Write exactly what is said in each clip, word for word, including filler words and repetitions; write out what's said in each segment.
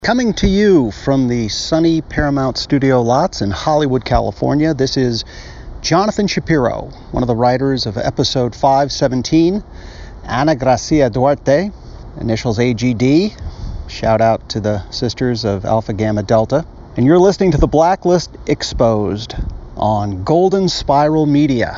Coming to you from the sunny Paramount Studio lots in Hollywood, California, this is Jonathan Shapiro, one of the writers of episode five seventeen, Ana Gracia Duarte, initials A G D. Shout out to the sisters of Alpha Gamma Delta. And you're listening to The Blacklist Exposed on Golden Spiral Media.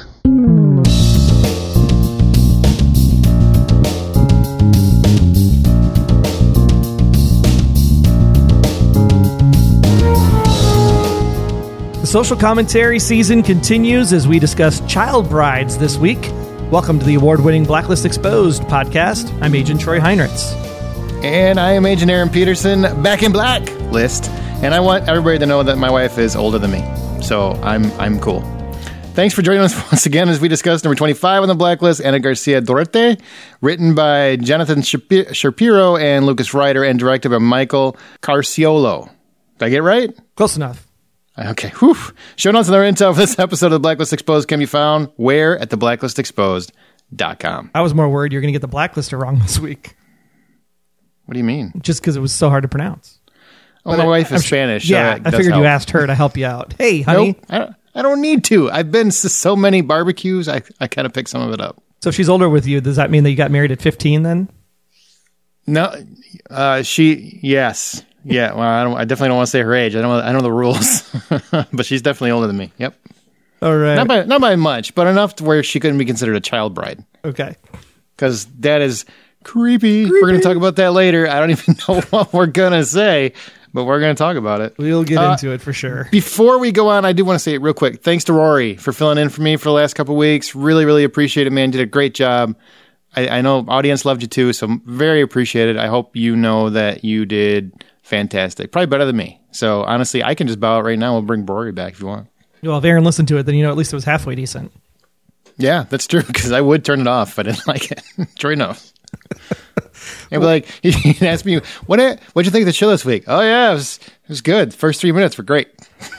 The social commentary season continues as we discuss child brides this week. Welcome to the award-winning Blacklist Exposed podcast. I'm Agent Troy Heinrichs. And I am Agent Aaron Peterson, back in Blacklist. And I want everybody to know that my wife is older than me. So I'm I'm cool. Thanks for joining us once again as we discuss number twenty-five on the Blacklist, Ana Gracia Duarte, written by Jonathan Shapiro and Lucas Ryder and directed by Michael Carciolo. Did I get it right? Close enough. Okay. Whew. Show notes and other intel for this episode of The Blacklist Exposed can be found where? At the blacklist exposed dot com. I was more worried you're going to get the Blacklister wrong this week. What do you mean? Just because it was so hard to pronounce. Oh, but my I, wife is I'm Spanish. Sure, yeah, so I figured help. you asked her to help you out. Hey, honey. Nope, I, don't, I don't need to. I've been to so many barbecues, I, I kind of picked some of it up. So if she's older with you, does that mean that you got married at fifteen then? No, uh, she, yes. Yeah, well, I, don't, I definitely don't want to say her age. I don't. I know the rules, but she's definitely older than me. Yep. All right. Not by not by much, but enough to where she couldn't be considered a child bride. Okay. Because that is creepy. creepy. We're going to talk about that later. I don't even know what we're going to say, but we're going to talk about it. We'll get uh, into it for sure. Before we go on, I do want to say it real quick. Thanks to Rory for filling in for me for the last couple of weeks. Really, really appreciate it, man. Did a great job. I, I know audience loved you too, so very appreciated. I hope you know that you did fantastic. Probably better than me. So honestly, I can just bow out right now. We'll bring Rory back if you want. Well, if Aaron listened to it, then you know at least it was halfway decent. Yeah, that's true, because I would turn it off if I didn't like it. Troy knows. And be like, he'd ask me, what what'd you think of the show this week? Oh, yeah, it was, it was good. First three minutes were great.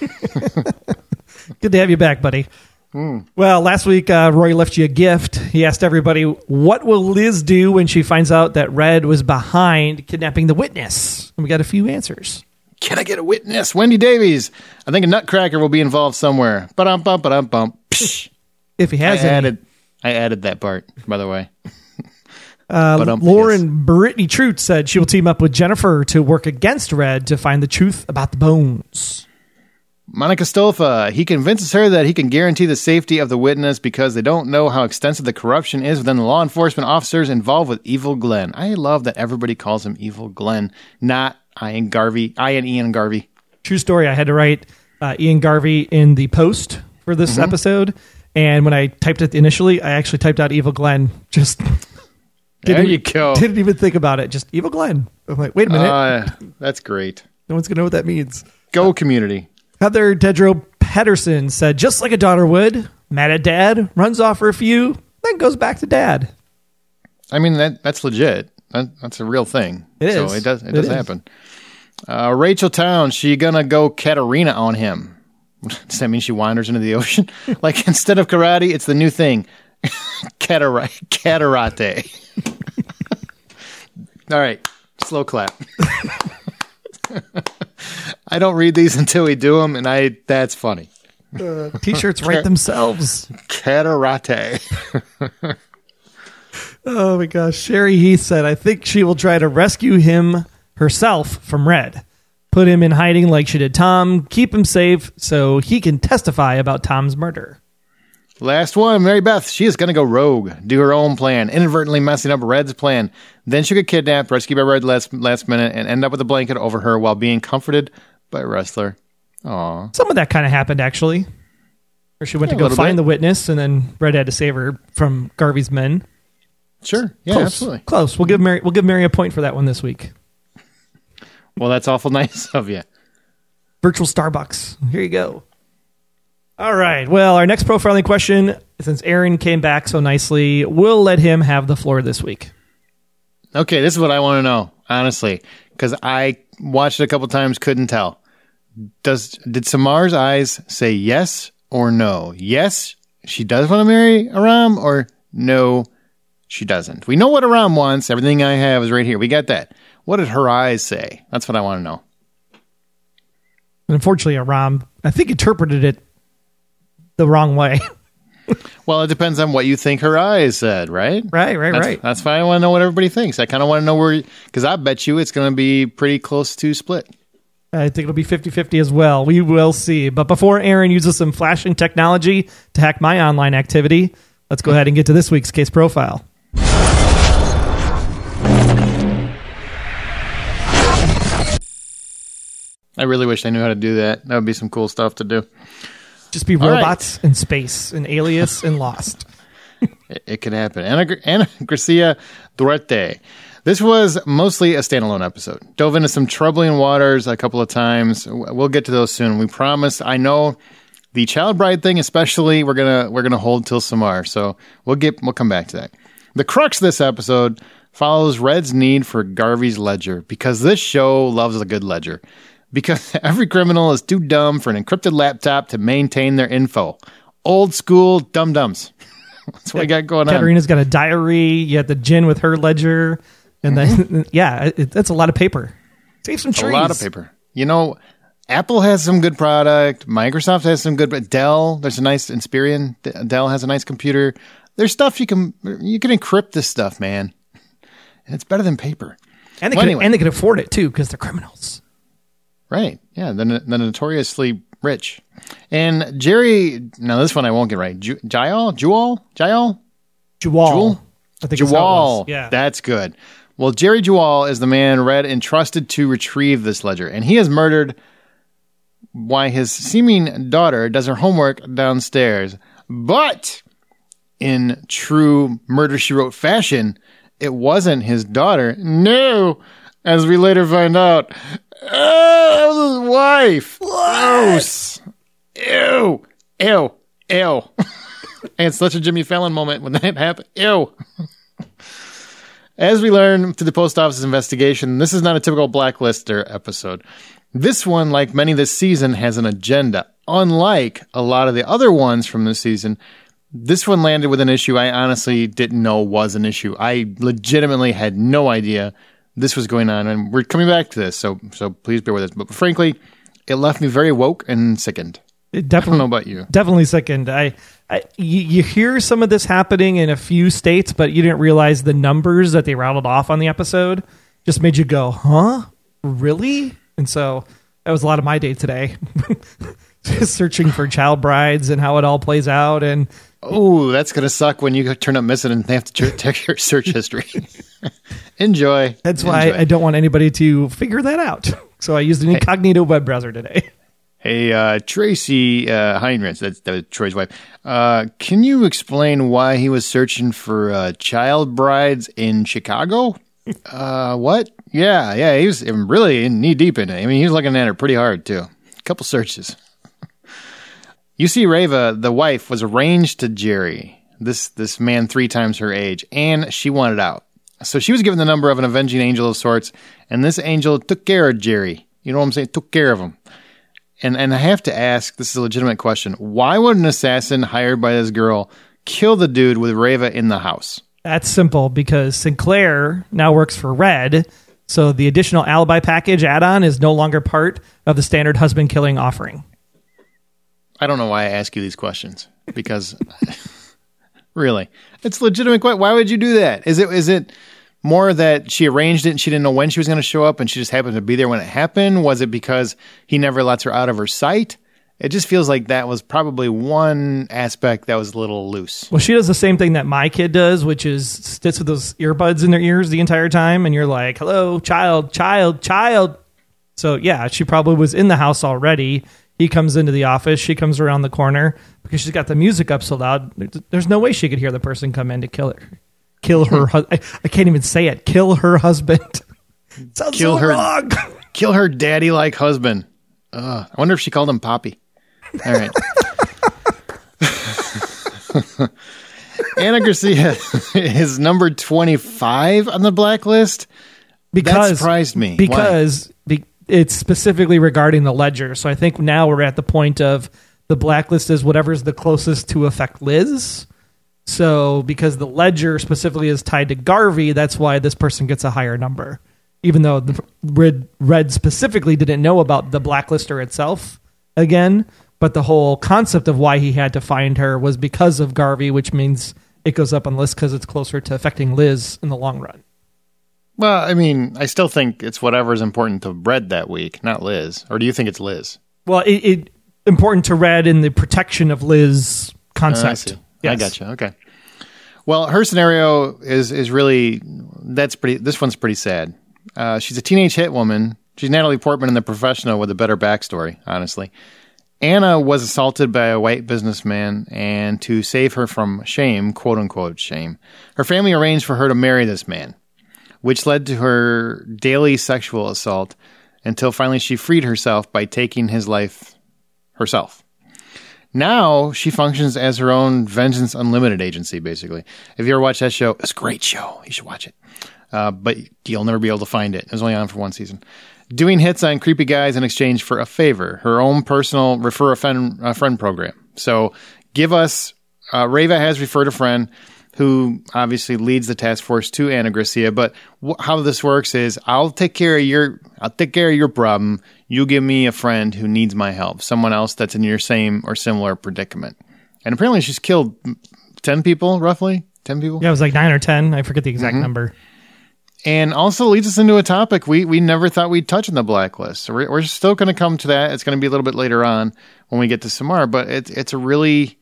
Good to have you back, buddy. Mm. Well, last week, uh, Roy left you a gift. He asked everybody, what will Liz do when she finds out that Red was behind kidnapping the witness? And we got a few answers. Can I get a witness? Wendy Davies. I think a nutcracker will be involved somewhere. Ba-dum, bum, ba-dum, bum. Psh. If he has I any. added, I added that part, by the way. uh, Lauren Brittany Trute said she will team up with Jennifer to work against Red to find the truth about the bones. Monica Stolfa, he convinces her that he can guarantee the safety of the witness because they don't know how extensive the corruption is within the law enforcement officers involved with Evil Glenn. I love that everybody calls him Evil Glenn, not Ian Garvey, Ian Ian Garvey. True story. I had to write uh, Ian Garvey in the post for this mm-hmm. episode, and when I typed it initially, I actually typed out Evil Glenn. Just there you go. Didn't even think about it. Just Evil Glenn. I'm like, wait a minute. Uh, that's great. No one's gonna know what that means. Go community. Heather Dedro Pedersen said, just like a daughter would, mad at dad, runs off for a few, then goes back to dad. I mean, that that's legit. That, that's a real thing. It so is. it does, it, it does is. happen. Uh, Rachel Town, she gonna go Katarina on him. Does that mean she wanders into the ocean? Like, instead of karate, it's the new thing. Catara- Catarate. All right. Slow clap. I don't read these until we do them, and I that's funny. Uh, T-shirts write themselves. Catarate. Oh, my gosh. Sherry Heath said, I think she will try to rescue him herself from Red. Put him in hiding like she did Tom. Keep him safe so he can testify about Tom's murder. Last one, Mary Beth. She is going to go rogue, do her own plan, inadvertently messing up Red's plan. Then she'll get kidnapped, rescued by Red last, last minute, and end up with a blanket over her while being comforted by Wrestler. Aww. Some of that kind of happened, actually. Where she went Yeah, to go find bit. the witness, and then Red had to save her from Garvey's men. Sure. Yeah, Close. absolutely. Close. We'll give Mary, we'll give Mary a point for that one this week. Well, that's awful nice of you. Virtual Starbucks. Here you go. All right. Well, our next profiling question, since Aaron came back so nicely, we'll let him have the floor this week. Okay, this is what I want to know, honestly, because I watched it a couple times, couldn't tell. Does did Samar's eyes say yes or no? Yes, she does want to marry Aram, or no, she doesn't? We know what Aram wants. Everything I have is right here. We got that. What did her eyes say? That's what I want to know. And unfortunately, Aram, I think, interpreted it the wrong way. Well, it depends on what you think her eyes said, right? Right, right, that's, right. That's why I want to know what everybody thinks. I kind of want to know where, because I bet you it's going to be pretty close to split. I think it'll be fifty-fifty as well. We will see. But before Aaron uses some flashing technology to hack my online activity, let's go ahead and get to this week's case profile. I really wish I knew how to do that. That would be some cool stuff to do. Just be All robots right. in space, and Alias and Lost. It, it could happen. Ana, Ana Gracia Duarte. This was mostly a standalone episode. Dove into some troubling waters a couple of times. We'll get to those soon. We promise. I know the child bride thing, especially, we're gonna we're gonna hold till some more. So we'll get we'll come back to that. The crux of this episode follows Red's need for Garvey's ledger because this show loves a good ledger. Because every criminal is too dumb for an encrypted laptop to maintain their info. Old school dum-dums. That's what I got going on. Katerina's got a diary. You had the gin with her ledger. And then, mm-hmm. yeah, it, that's a lot of paper. Save some trees. A lot of paper. You know, Apple has some good product. Microsoft has some good, but Dell, there's a nice Inspiron. Dell has a nice computer. There's stuff you can, you can encrypt this stuff, man. And it's better than paper. And they, well, can, anyway. and they can afford it, too, because they're criminals. Right. Yeah. They're, they're notoriously rich. And Jerry, now this one I won't get right. Ju- Jayal? Jewel? Jayal? Jewel. I think Jewel. Yeah. That's good. Well, Jerry Jewel is the man Red entrusted to retrieve this ledger. And he has murdered while his seeming daughter does her homework downstairs. But in true Murder, She Wrote fashion, it wasn't his daughter. No. As we later find out, oh, that was his wife. Gross. Ew. Ew. Ew. And it's such a Jimmy Fallon moment when that happened. Ew. As we learn through the post office investigation, this is not a typical Blacklister episode. This one, like many this season, has an agenda. Unlike a lot of the other ones from this season, this one landed with an issue I honestly didn't know was an issue. I legitimately had no idea this was going on, and we're coming back to this, so so please bear with us. But frankly, it left me very woke and sickened. It definitely, I don't know about you. Definitely sickened. I, I you, you hear some of this happening in a few states, but you didn't realize the numbers that they rattled off on the episode just made you go, huh? Really? And so that was a lot of my day today. Just searching for child brides and how it all plays out. And oh, that's going to suck when you turn up missing and they have to check your search history. Enjoy. That's why Enjoy. I don't want anybody to figure that out. So I used an incognito hey. web browser today. Hey, uh, Tracy uh, Heinrichs, that's, that was Troy's wife. Uh, can you explain why he was searching for uh, child brides in Chicago? uh, what? Yeah, yeah, he was really knee deep in it. I mean, he was looking at her pretty hard, too. A couple searches. You see, Reva, the wife, was arranged to Jerry, this this man three times her age, and she wanted out. So she was given the number of an avenging angel of sorts, and this angel took care of Jerry. You know what I'm saying? Took care of him. And and I have to ask, this is a legitimate question, why would an assassin hired by this girl kill the dude with Reva in the house? That's simple, because Sinclair now works for Red, so the additional alibi package add-on is no longer part of the standard husband-killing offering. I don't know why I ask you these questions, because really, it's a legitimate question. Why would you do that? Is it is it more that she arranged it and she didn't know when she was going to show up and she just happened to be there when it happened? Was it because he never lets her out of her sight? It just feels like that was probably one aspect that was a little loose. Well, she does the same thing that my kid does, which is sits with those earbuds in their ears the entire time, and you're like, hello, child, child, child. So, yeah, she probably was in the house already. He comes into the office. She comes around the corner because she's got the music up so loud. There's no way she could hear the person come in to kill her. Kill her husband. I, I can't even say it. Kill her husband. Sounds kill so her, wrong. Kill her daddy-like husband. Ugh, I wonder if she called him Poppy. All right. Ana Gracia is number twenty-five on the blacklist. Because, that surprised me. Because be, it's specifically regarding the ledger. So I think now we're at the point of the blacklist is whatever's the closest to affect Liz. So because the ledger specifically is tied to Garvey, that's why this person gets a higher number. even though the Red, Red specifically didn't know about the Blacklister itself again, but the whole concept of why he had to find her was because of Garvey, which means it goes up on the list because it's closer to affecting Liz in the long run. Well, I mean, I still think it's whatever's important to Red that week, not Liz. Or do you think it's Liz? Well, it, it important to Red in the protection of Liz concept. Uh, I see. Yes. I gotcha. Okay. Well, her scenario is is really that's pretty. This one's pretty sad. Uh, she's a teenage hit woman. She's Natalie Portman in The Professional with a better backstory, honestly. Anna was assaulted by a white businessman, and to save her from shame, quote unquote shame, her family arranged for her to marry this man, which led to her daily sexual assault until finally she freed herself by taking his life herself. Now she functions as her own Vengeance Unlimited agency, basically. If you ever watched that show, it's a great show. You should watch it. Uh, but you'll never be able to find it. It was only on for one season. Doing hits on creepy guys in exchange for a favor, her own personal refer a friend, a friend program. So give us, uh, Reva has referred a friend who obviously leads the task force to Ana Gracia. But wh- how this works is I'll take care of your, I'll take care of your problem. You give me a friend who needs my help, someone else that's in your same or similar predicament. And apparently she's killed ten people, roughly ten people. Yeah, it was like nine or ten. I forget the exact mm-hmm. number. And also leads us into a topic we, we never thought we'd touch in the Blacklist. So we're, we're still going to come to that. It's going to be a little bit later on when we get to Samara. But it, it's a really...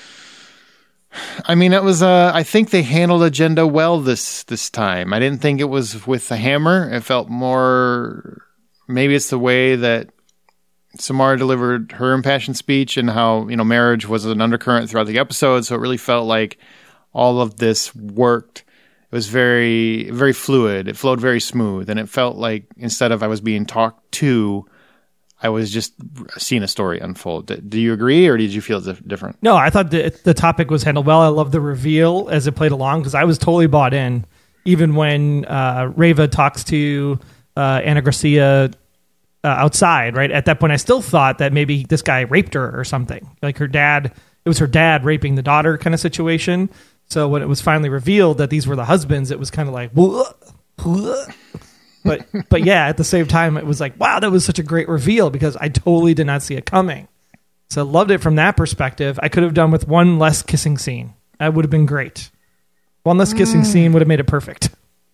I mean, it was. Uh, I think they handled agenda well this this time. I didn't think it was with the hammer. It felt more... Maybe it's the way that Samara delivered her impassioned speech and how, you know, marriage was an undercurrent throughout the episode. So it really felt like all of this worked. It was very, very fluid. It flowed very smooth. And it felt like instead of I was being talked to, I was just seeing a story unfold. Do you agree, or did you feel different? No, I thought the, the topic was handled well. I love the reveal as it played along because I was totally bought in. Even when uh, Reva talks to uh, Ana Gracia uh, outside, right? At that point, I still thought that maybe this guy raped her or something. Like her dad, it was her dad raping the daughter kind of situation. So when it was finally revealed that these were the husbands, it was kind of like, whoa, whoa. but but yeah, at the same time, it was like, wow, that was such a great reveal because I totally did not see it coming. So I loved it from that perspective. I could have done with one less kissing scene. That would have been great. One less kissing mm. scene would have made it perfect.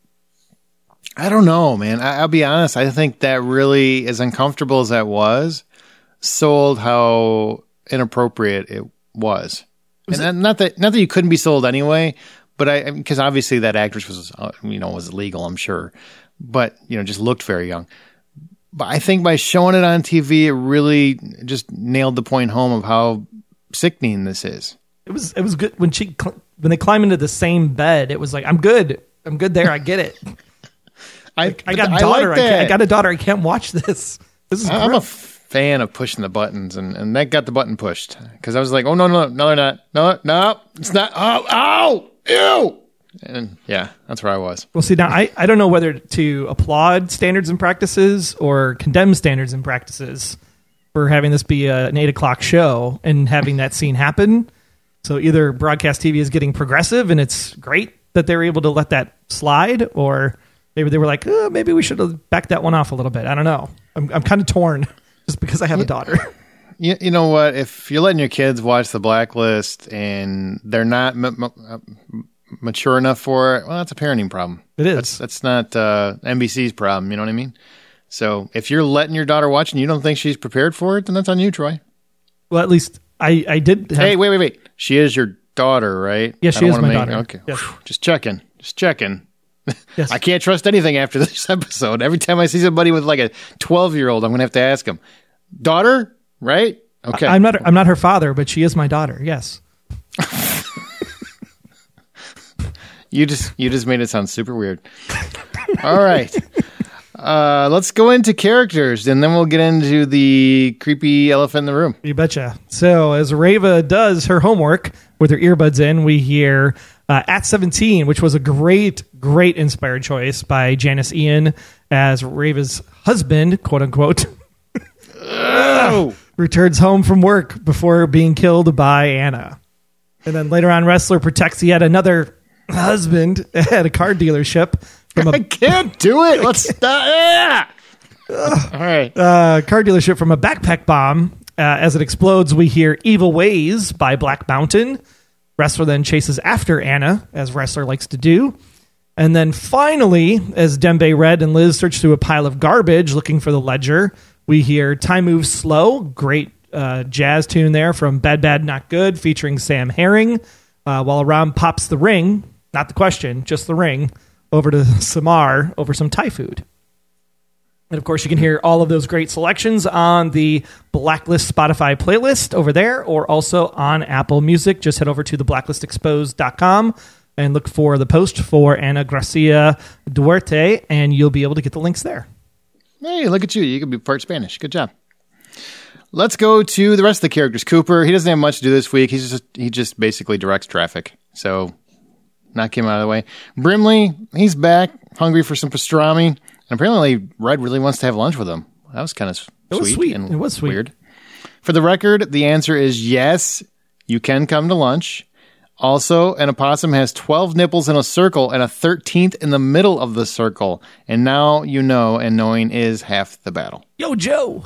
I don't know, man. I, I'll be honest. I think that really, as uncomfortable as that was, sold how inappropriate it was. was and it? not that not that you couldn't be sold anyway, but I because obviously that actress was uh, you know was legal, I'm sure, but you know just looked very young. But I think by showing it on T V, it really just nailed the point home of how sickening this is. It was it was good when she when they climb into the same bed. It was like I'm good, I'm good there. I get it. I, I got a daughter. Like I, can't, I got a daughter. I can't watch this. This is. I'm great. a fan of pushing the buttons, and, and that got the button pushed because I was like, oh no no no they're not no no it's not oh oh ew and yeah that's where I was. Well, see now I, I don't know whether to applaud standards and practices or condemn standards and practices for having this be a, an eight o'clock show and having that scene happen. So either broadcast T V is getting progressive and it's great that they're able to let that slide, or maybe they were like, oh, maybe we should have backed that one off a little bit. I don't know. I'm I'm kind of torn just because I have a daughter. You, you know what? If you're letting your kids watch The Blacklist and they're not m- m- mature enough for it, well, that's a parenting problem. It is. That's, that's not uh, N B C's problem. You know what I mean? So if you're letting your daughter watch and you don't think she's prepared for it, then that's on you, Troy. Well, at least I, I did. Have... Hey, wait, wait, wait. She is your daughter, right? Yes, she is my make... daughter. Okay. Yes. Just checking. Just checking. Yes. I can't trust anything after this episode. Every time I see somebody with like a twelve-year-old, I'm going to have to ask them, daughter, right? Okay. I, I'm not I'm not her father, but she is my daughter, yes. you just you just made it sound super weird. All right. Uh, let's go into characters, and then we'll get into the creepy elephant in the room. You betcha. So as Reva does her homework with her earbuds in, we hear... Uh, at seventeen, which was a great, great inspired choice by Janice Ian as Reva's husband, quote unquote, oh. returns home from work before being killed by Anna. And then later on, Wrestler protects yet another husband at a car dealership from a I can't do it. Let's stop. Yeah. All right. Uh, car dealership from a backpack bomb. Uh, as it explodes, we hear Evil Ways by Black Mountain. Wrestler then chases after Anna, as wrestler likes to do. And then finally, as Dembe, Red, and Liz search through a pile of garbage looking for the ledger, we hear Time Moves Slow. Great uh, jazz tune there from Bad Bad Not Good featuring Sam Herring. Uh, while Aram pops the ring, not the question, just the ring, over to Samar over some Thai food. And, of course, you can hear all of those great selections on the Blacklist Spotify playlist over there, or also on Apple Music. Just head over to the blacklist exposed dot com and look for the post for Ana Gracia Duarte, and you'll be able to get the links there. Hey, look at you. You can be part Spanish. Good job. Let's go to the rest of the characters. Cooper, he doesn't have much to do this week. He's just he just basically directs traffic. So, knock him out of the way. Brimley, he's back, hungry for some pastrami. And apparently, Red really wants to have lunch with him. That was kind of sweet. It was sweet. And it was sweet. Weird. For the record, the answer is yes, you can come to lunch. Also, an opossum has twelve nipples in a circle and a thirteenth in the middle of the circle. And now you know, and knowing is half the battle. Yo, Joe.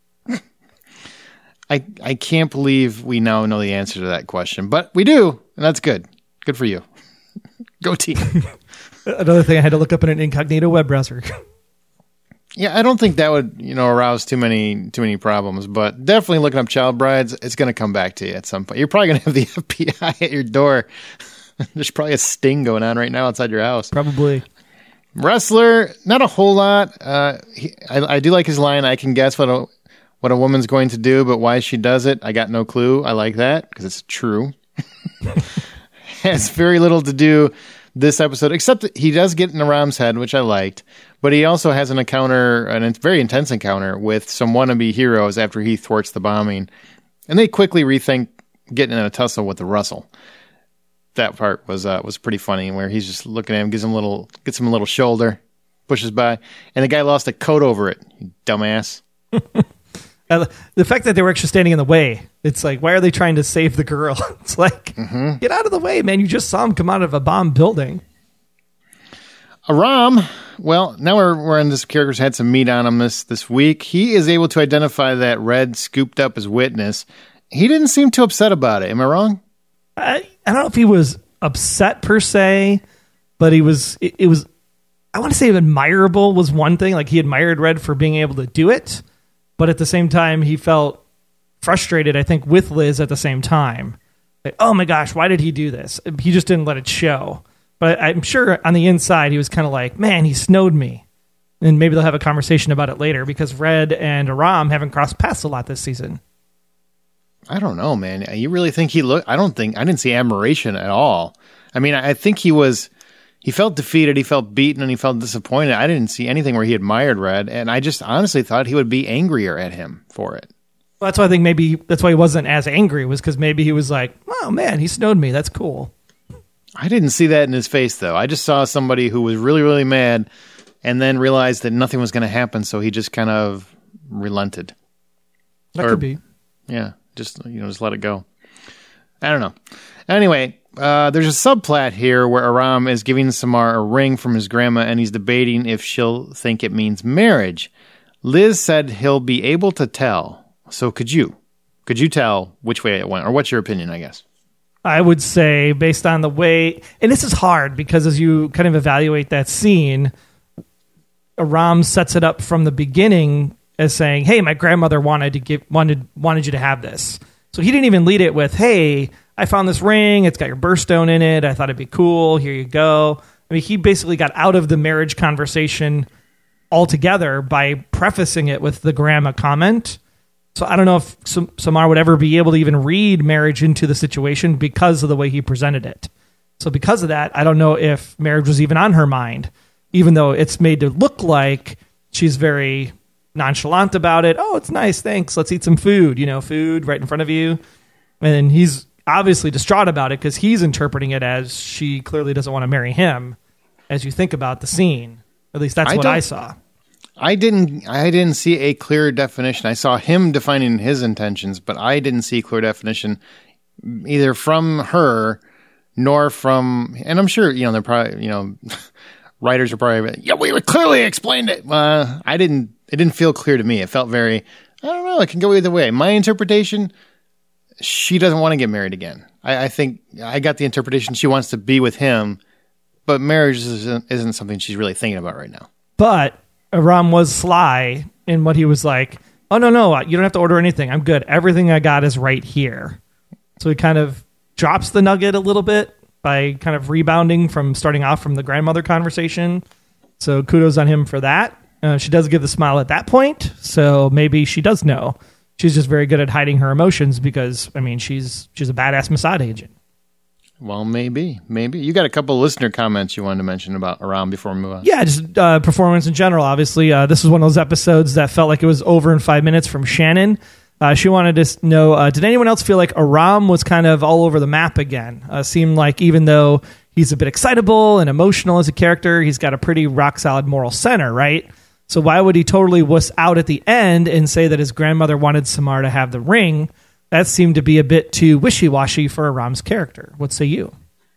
I I can't believe we now know the answer to that question. But we do, and that's good. Good for you. Go team. Another thing I had to look up in an incognito web browser. Yeah, I don't think that would, you know, arouse too many too many problems, but definitely looking up child brides, it's going to come back to you at some point. You're probably going to have the F B I at your door. There's probably a sting going on right now outside your house. Probably. Wrestler, not a whole lot. Uh, he, I, I do like his line, I can guess what a, what a woman's going to do, but why she does it, I got no clue. I like that because it's true. Has very little to do this episode, except that he does get in Aram's head, which I liked, but he also has an encounter, a very intense encounter with some wannabe heroes after he thwarts the bombing, and they quickly rethink getting in a tussle with the Russell. That part was uh, was pretty funny, where he's just looking at him, gives him a little, gets him a little shoulder, pushes by, and the guy lost a coat over it. You dumbass. Uh, the fact that they were actually standing in the way, it's like, why are they trying to save the girl? It's like, mm-hmm. Get out of the way, man. You just saw him come out of a bomb building. Aram, well, now we're, we're in this character's had some meat on him this, this week. He is able to identify that Red scooped up his witness. He didn't seem too upset about it. Am I wrong? I, I don't know if he was upset per se, but he was, it, it was, I want to say admirable was one thing. Like, he admired Red for being able to do it. But at the same time, he felt frustrated, I think, with Liz at the same time. Like, oh my gosh, why did he do this? He just didn't let it show. But I'm sure on the inside, he was kind of like, man, he snowed me. And maybe they'll have a conversation about it later, because Red and Aram haven't crossed paths a lot this season. I don't know, man. You really think he looked? I don't think, I didn't see admiration at all. I mean, I think he was, he felt defeated, he felt beaten, and he felt disappointed. I didn't see anything where he admired Red, and I just honestly thought he would be angrier at him for it. Well, that's why I think maybe that's why he wasn't as angry, was because maybe he was like, oh man, he snowed me. That's cool. I didn't see that in his face, though. I just saw somebody who was really, really mad and then realized that nothing was going to happen, so he just kind of relented. That or, could be. Yeah, just, you know, just let it go. I don't know. Anyway, uh, there's a subplot here where Aram is giving Samar a ring from his grandma, and he's debating if she'll think it means marriage. Liz said he'll be able to tell. So could you? Could you tell which way it went? Or what's your opinion, I guess? I would say, based on the way... And this is hard, because as you kind of evaluate that scene, Aram sets it up from the beginning as saying, hey, my grandmother wanted to give wanted wanted you to have this. So he didn't even lead it with, hey, I found this ring. It's got your birthstone in it. I thought it'd be cool. Here you go. I mean, he basically got out of the marriage conversation altogether by prefacing it with the grandma comment. So I don't know if Samar would ever be able to even read marriage into the situation because of the way he presented it. So because of that, I don't know if marriage was even on her mind, even though it's made to look like she's very nonchalant about it. Oh, it's nice. Thanks. Let's eat some food. You know, food right in front of you. And he's obviously distraught about it because he's interpreting it as she clearly doesn't want to marry him, as you think about the scene. At least that's I what I saw. I didn't I didn't see a clear definition. I saw him defining his intentions, but I didn't see a clear definition either from her nor from, and I'm sure, you know, they're probably, you know, writers are probably, yeah, we clearly explained it. Uh, I didn't, it didn't feel clear to me. It felt very, I don't know, it can go either way. My interpretation, she doesn't want to get married again. I, I think I got the interpretation she wants to be with him, but marriage isn't, isn't something she's really thinking about right now. But Aram was sly in what he was like, oh, no, no, you don't have to order anything. I'm good. Everything I got is right here. So he kind of drops the nugget a little bit by kind of rebounding from starting off from the grandmother conversation. So kudos on him for that. Uh, she does give the smile at that point. So maybe she does know. She's just very good at hiding her emotions because, I mean, she's she's a badass Mossad agent. Well, maybe, maybe. You got a couple of listener comments you wanted to mention about Aram before we move on. Yeah, just uh, performance in general, obviously. Uh, this was one of those episodes that felt like it was over in five minutes from Shannon. Uh, she wanted to know, uh, did anyone else feel like Aram was kind of all over the map again? Uh, seemed like even though he's a bit excitable and emotional as a character, he's got a pretty rock-solid moral center, right? So why would he totally wuss out at the end and say that his grandmother wanted Samar to have the ring? That seemed to be a bit too wishy-washy for Aram's character. What say you?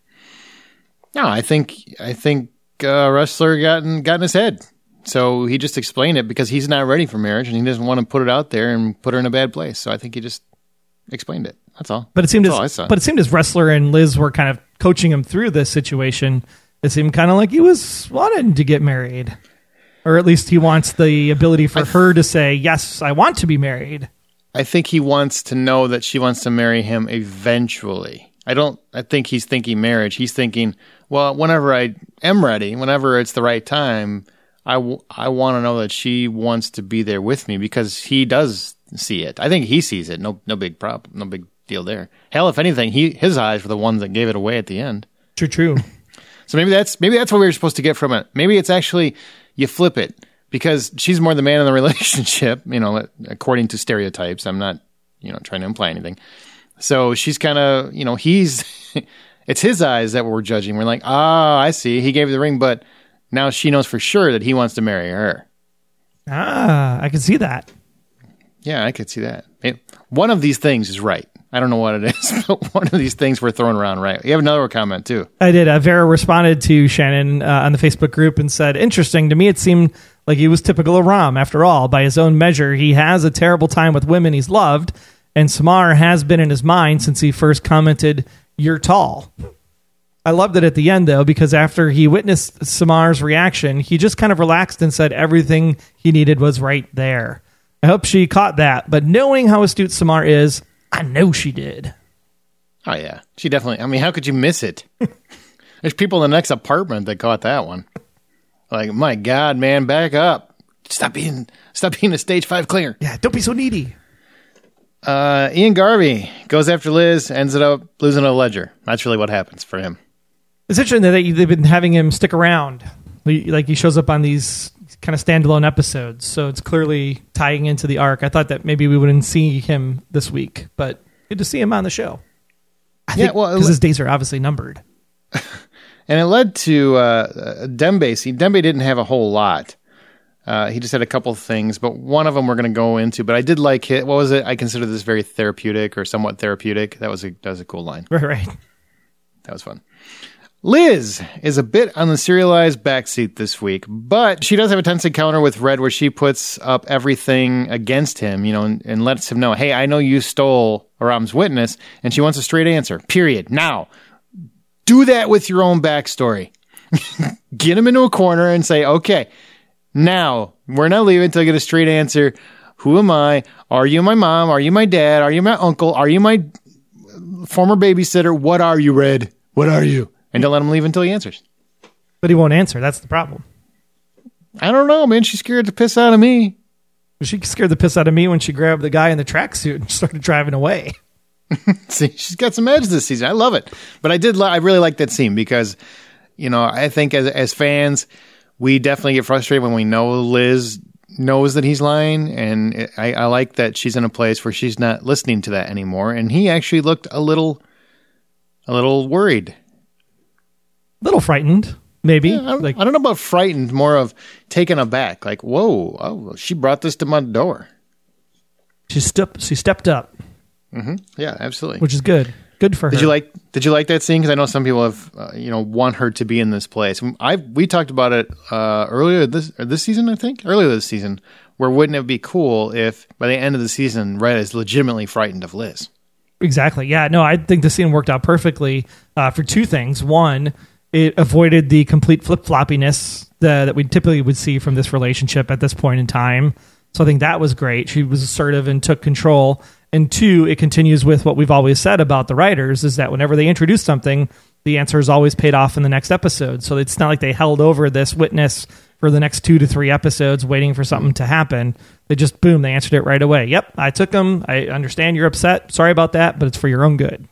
No, I think I think uh, Wrestler got in, got in his head. So he just explained it because he's not ready for marriage and he doesn't want to put it out there and put her in a bad place. So I think he just explained it. That's all. But it seemed That's as all I saw. but it seemed as Wrestler and Liz were kind of coaching him through this situation. It seemed kind of like he was wanting to get married, or at least he wants the ability for th- her to say, "Yes, I want to be married." I think he wants to know that she wants to marry him eventually. I don't. I think he's thinking marriage. He's thinking, well, whenever I am ready, whenever it's the right time, I, w- I want to know that she wants to be there with me because he does see it. I think he sees it. No, no big problem. No big deal there. Hell, if anything, he his eyes were the ones that gave it away at the end. True, true. So maybe that's maybe that's what we were supposed to get from it. Maybe it's actually you flip it because she's more the man in the relationship. You know, according to stereotypes. I'm not, you know, trying to imply anything. So she's kind of, you know, he's it's his eyes that we're judging. We're like, ah, oh, I see. He gave her the ring, but now she knows for sure that he wants to marry her. Ah, I can see that. Yeah, I could see that. It, one of these things is right. I don't know what it is, but one of these things we're throwing around right. You have another comment, too. I did. Uh, Vera responded to Shannon uh, on the Facebook group and said, interesting, to me it seemed like he was typical of Ram. After all, by his own measure, he has a terrible time with women he's loved, and Samar has been in his mind since he first commented, "You're tall." I loved it at the end, though, because after he witnessed Samar's reaction, he just kind of relaxed and said everything he needed was right there. I hope she caught that, but knowing how astute Samar is, I know she did. Oh, yeah. She definitely... I mean, how could you miss it? There's people in the next apartment that caught that one. Like, my God, man, back up. Stop being stop being a stage five clinger. Yeah, don't be so needy. Uh, Ian Garvey goes after Liz, ends up losing a ledger. That's really what happens for him. It's interesting that they've been having him stick around. Like, he shows up on these kind of standalone episodes, so it's clearly tying into the arc. I thought that maybe we wouldn't see him this week, but good to see him on the show. I yeah, think, well, because his days are obviously numbered. And it led to uh, Dembe. See, Dembe didn't have a whole lot. Uh, he just had a couple things, but one of them we're going to go into. But I did like it. What was it? I consider this very therapeutic or somewhat therapeutic. That was a that was a cool line. Right, right. That was fun. Liz is a bit on the serialized backseat this week, but she does have a tense encounter with Red where she puts up everything against him, you know, and, and lets him know, hey, I know you stole Aram's witness, and she wants a straight answer, period. Now, do that with your own backstory. Get him into a corner and say, okay, now, we're not leaving until I get a straight answer. Who am I? Are you my mom? Are you my dad? Are you my uncle? Are you my former babysitter? What are you, Red? What are you? And don't let him leave until he answers. But he won't answer. That's the problem. I don't know, man. She's scared the piss out of me. She scared the piss out of me when she grabbed the guy in the tracksuit and started driving away. See, she's got some edge this season. I love it. But I did. Li- I really like that scene because, you know, I think as as fans, we definitely get frustrated when we know Liz knows that he's lying. And it, I, I like that she's in a place where she's not listening to that anymore. And he actually looked a little, a little worried. Little frightened, maybe. Yeah, I, don't, like, I don't know about frightened, more of taken aback. Like, whoa, oh, she brought this to my door. She, step, she stepped up. Mm-hmm. Yeah, absolutely. Which is good. Good for her. Did you like Did you like that scene? Because I know some people have, uh, you know, want her to be in this place. I we talked about it uh, earlier this or this season, I think, earlier this season. Where wouldn't it be cool if by the end of the season, Red is legitimately frightened of Liz? Exactly. Yeah. No, I think the scene worked out perfectly uh, for two things. One, it avoided the complete flip floppiness that, that we typically would see from this relationship at this point in time. So I think that was great. She was assertive and took control. And two, it continues with what we've always said about the writers is that whenever they introduce something, the answer is always paid off in the next episode. So it's not like they held over this witness for the next two to three episodes waiting for something to happen. They just, boom, they answered it right away. Yep, I took them. I understand you're upset. Sorry about that, but it's for your own good.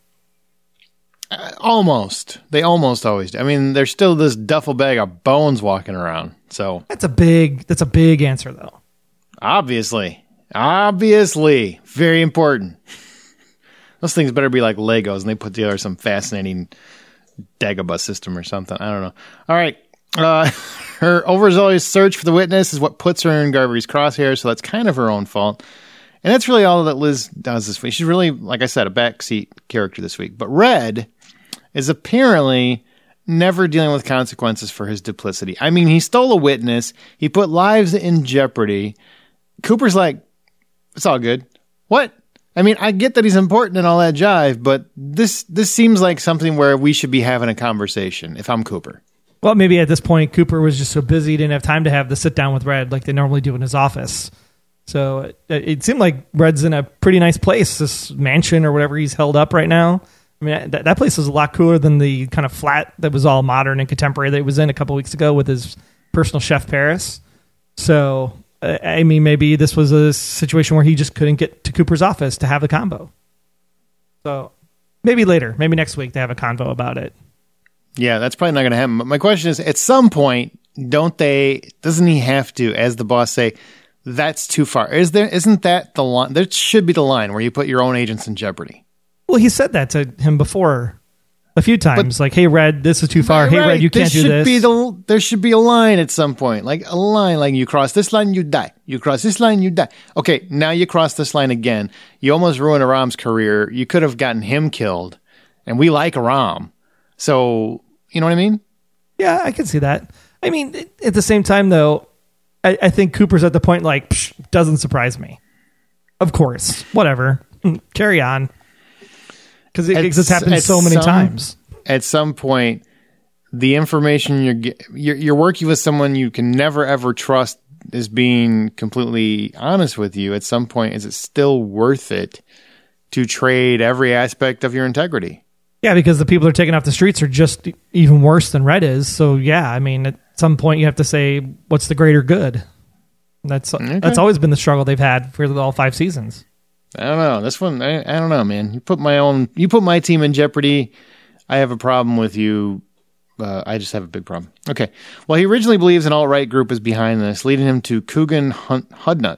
Uh, almost. They almost always do. I mean, there's still this duffel bag of bones walking around. So That's a big, that's a big answer, though. Obviously. Obviously. Very important. Those things better be like Legos, and they put together some fascinating Dagobah system or something. I don't know. All right. Uh, her overzealous search for the witness is what puts her in Garvey's crosshairs, so that's kind of her own fault. And that's really all that Liz does this week. She's really, like I said, a backseat character this week. But Red is apparently never dealing with consequences for his duplicity. I mean, he stole a witness. He put lives in jeopardy. Cooper's like, it's all good. What? I mean, I get that he's important and all that jive, but this this seems like something where we should be having a conversation if I'm Cooper. Well, maybe at this point, Cooper was just so busy, he didn't have time to have the sit down with Red like they normally do in his office. So it, it seemed like Red's in a pretty nice place, this mansion or whatever he's held up right now. I mean, that, that place was a lot cooler than the kind of flat that was all modern and contemporary that he was in a couple weeks ago with his personal chef, Paris. So, I mean, maybe this was a situation where he just couldn't get to Cooper's office to have the convo. So maybe later, maybe next week they have a convo about it. Yeah, that's probably not going to happen. But my question is, at some point, don't they, doesn't he have to, as the boss, say, that's too far? Is there, isn't that the line? There should be the line where you put your own agents in jeopardy. Well, he said that to him before a few times. But, like, hey, Red, this is too far. Right, hey, right. Red, you can't there do should this. Be the, there should be a line at some point. Like a line, like you cross this line, you die. You cross this line, you die. Okay, now you cross this line again. You almost ruined Aram's career. You could have gotten him killed. And we like Aram. So, you know what I mean? Yeah, I can see that. I mean, at the same time, though, I, I think Cooper's at the point, like, psh, doesn't surprise me. Of course. Whatever. Carry on. Because it, it's happened so many some, times. At some point, the information you're, you're you're working with someone you can never ever trust is being completely honest with you. At some point, is it still worth it to trade every aspect of your integrity? Yeah, because the people that are taking off the streets are just even worse than Red is. So yeah, I mean, at some point you have to say, what's the greater good? That's okay. That's always been the struggle they've had for all five seasons. I don't know. This one, I, I don't know, man. You put my own, you put my team in jeopardy. I have a problem with you. Uh, I just have a big problem. Okay. Well, he originally believes an alt-right group is behind this, leading him to Coogan Hudnut,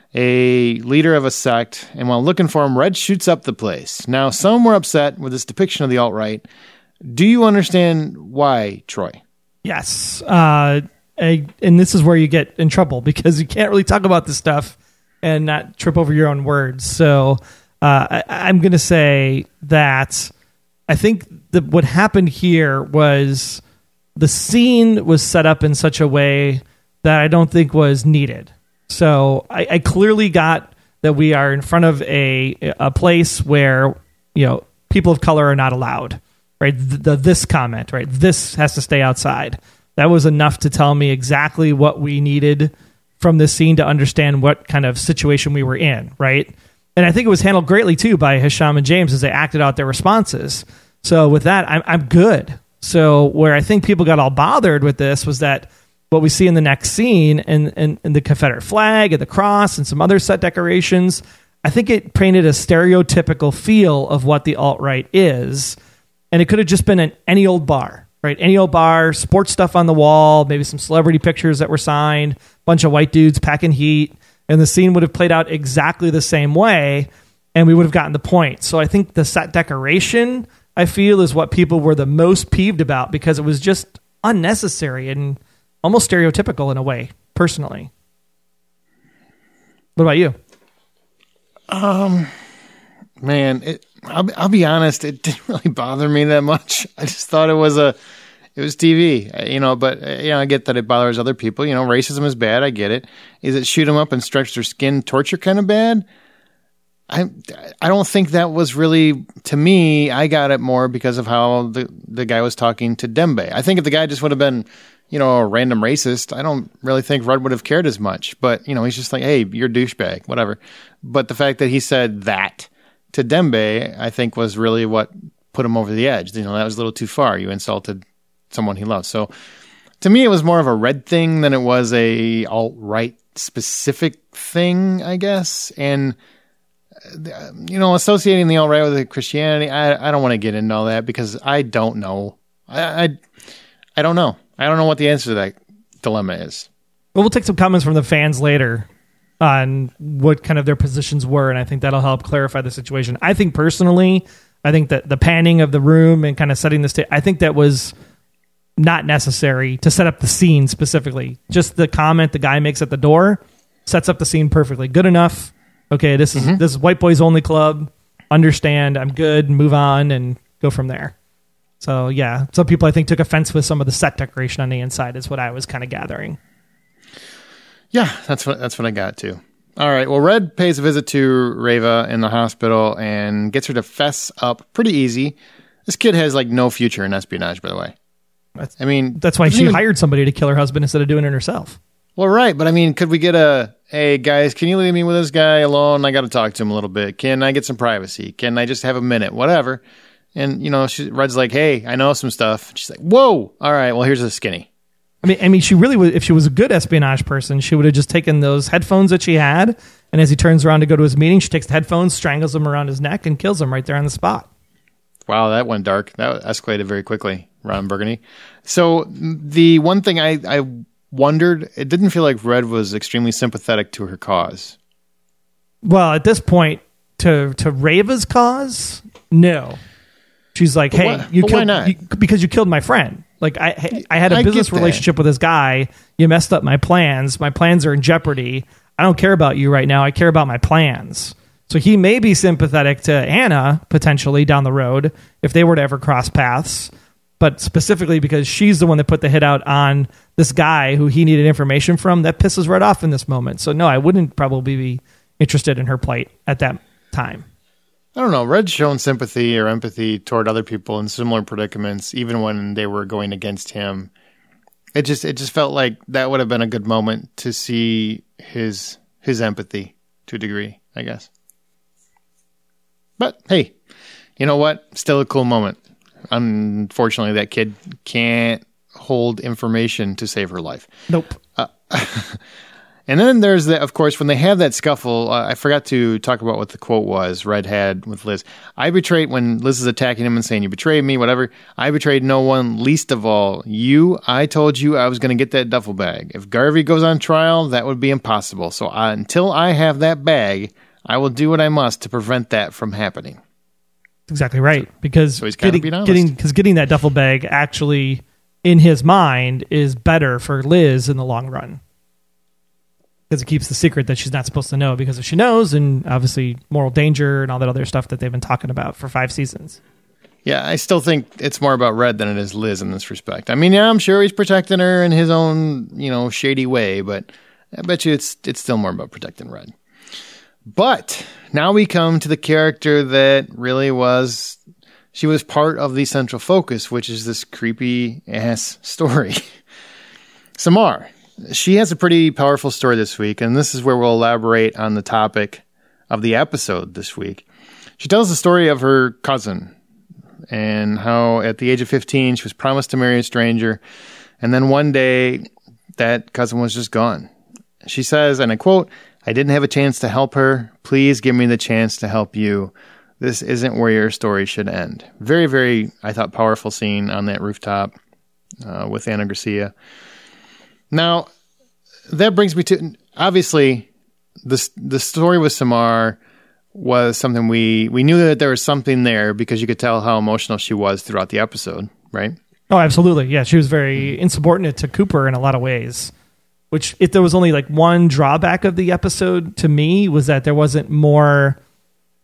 a leader of a sect. And while looking for him, Red shoots up the place. Now, some were upset with this depiction of the alt-right. Do you understand why, Troy? Yes. Uh, I, and this is where you get in trouble because you can't really talk about this stuff and not trip over your own words. So uh, I, I'm going to say that I think that what happened here was the scene was set up in such a way that I don't think was needed. So I, I clearly got that we are in front of a a place where, you know, people of color are not allowed, right? The, the this comment, right? This has to stay outside. That was enough to tell me exactly what we needed from this scene to understand what kind of situation we were in, right? And I think it was handled greatly, too, by Hisham and James as they acted out their responses. So with that, I'm, I'm good. So where I think people got all bothered with this was that what we see in the next scene and, and, and the Confederate flag and the cross and some other set decorations, I think it painted a stereotypical feel of what the alt-right is. And it could have just been an any old bar. Right, any old bar, sports stuff on the wall, maybe some celebrity pictures that were signed, bunch of white dudes packing heat, and the scene would have played out exactly the same way, and we would have gotten the point. So I think the set decoration, I feel, is what people were the most peeved about because it was just unnecessary and almost stereotypical in a way, personally. What about you? Um, Man, it, I'll, I'll be honest, it didn't really bother me that much. I just thought it was a, it was T V, you know, but, you know, I get that it bothers other people. You know, racism is bad. I get it. Is it shoot them up and stretch their skin torture kind of bad? I, I don't think that was really, to me, I got it more because of how the, the guy was talking to Dembe. I think if the guy just would have been, you know, a random racist, I don't really think Red would have cared as much. But, you know, he's just like, hey, you're a douchebag, whatever. But the fact that he said that to Dembe, I think was really what put him over the edge. You know, that was a little too far. You insulted someone he loves. So to me, it was more of a Red thing than it was a alt-right specific thing, I guess. And, you know, associating the alt-right with Christianity, I, I don't want to get into all that because I don't know. I, I, I don't know. I don't know what the answer to that dilemma is. Well, we'll take some comments from the fans later on what kind of their positions were, and I think that'll help clarify the situation. I think personally, I think that the panning of the room and kind of setting the stage, I think that was not necessary to set up the scene specifically. Just the comment the guy makes at the door sets up the scene perfectly. Good enough. Okay, this is mm-hmm. this is white boys only club. Understand, I'm good, move on, and go from there. So, yeah, some people, I think, took offense with some of the set decoration on the inside is what I was kind of gathering. Yeah, that's what that's what I got, too. All right, well, Red pays a visit to Reva in the hospital and gets her to fess up pretty easy. This kid has, like, no future in espionage, by the way. That's, I mean... That's why she even, hired somebody to kill her husband instead of doing it herself. Well, right, but I mean, could we get a, hey, guys, can you leave me with this guy alone? I got to talk to him a little bit. Can I get some privacy? Can I just have a minute? Whatever. And, you know, she, Red's like, hey, I know some stuff. She's like, whoa, all right, well, here's a skinny. I mean, I mean, she really was, if she was a good espionage person, she would have just taken those headphones that she had, and as he turns around to go to his meeting, she takes the headphones, strangles them around his neck, and kills him right there on the spot. Wow, that went dark. That escalated very quickly, Ron Burgundy. So the one thing I, I wondered, it didn't feel like Red was extremely sympathetic to her cause. Well, at this point, to to Reva's cause, no. She's like, but hey, why, you why killed not? You, because you killed my friend. Like I, I had a I business relationship with this guy. You messed up my plans. My plans are in jeopardy. I don't care about you right now. I care about my plans. So he may be sympathetic to Anna potentially down the road if they were to ever cross paths, but specifically because she's the one that put the hit out on this guy who he needed information from. That pisses Red off in this moment. So no, I wouldn't probably be interested in her plight at that time. I don't know. Red's shown sympathy or empathy toward other people in similar predicaments, even when they were going against him. It just it just felt like that would have been a good moment to see his his empathy to a degree, I guess. But hey, you know what? Still a cool moment. Unfortunately, that kid can't hold information to save her life. Nope. Uh, And then there's the, of course, when they have that scuffle, uh, I forgot to talk about what the quote was Red had with Liz. I betrayed, when Liz is attacking him and saying, you betrayed me, whatever. I betrayed no one, least of all you. I told you I was going to get that duffel bag. If Garvey goes on trial, that would be impossible. So I, until I have that bag, I will do what I must to prevent that from happening. Exactly right. Because so he's kind getting, of being honest. getting, because getting that duffel bag actually, in his mind, is better for Liz in the long run. Because it keeps the secret that she's not supposed to know. Because if she knows, and obviously moral danger and all that other stuff that they've been talking about for five seasons. Yeah, I still think it's more about Red than it is Liz in this respect. I mean, yeah, I'm sure he's protecting her in his own, you know, shady way, but I bet you it's it's still more about protecting Red. But now we come to the character that really was, she was part of the central focus, which is this creepy ass story. Samar. She has a pretty powerful story this week, and this is where we'll elaborate on the topic of the episode this week. She tells the story of her cousin and how at the age of fifteen, she was promised to marry a stranger, and then one day, that cousin was just gone. She says, and I quote, "I didn't have a chance to help her. Please give me the chance to help you. This isn't where your story should end." Very, very, I thought, powerful scene on that rooftop uh, with Ana Gracia. Now, that brings me to, obviously, the, the story with Samar was something we, we knew that there was something there because you could tell how emotional she was throughout the episode, right? Oh, absolutely. Yeah, she was very insubordinate to Cooper in a lot of ways, which if there was only like one drawback of the episode to me was that there wasn't more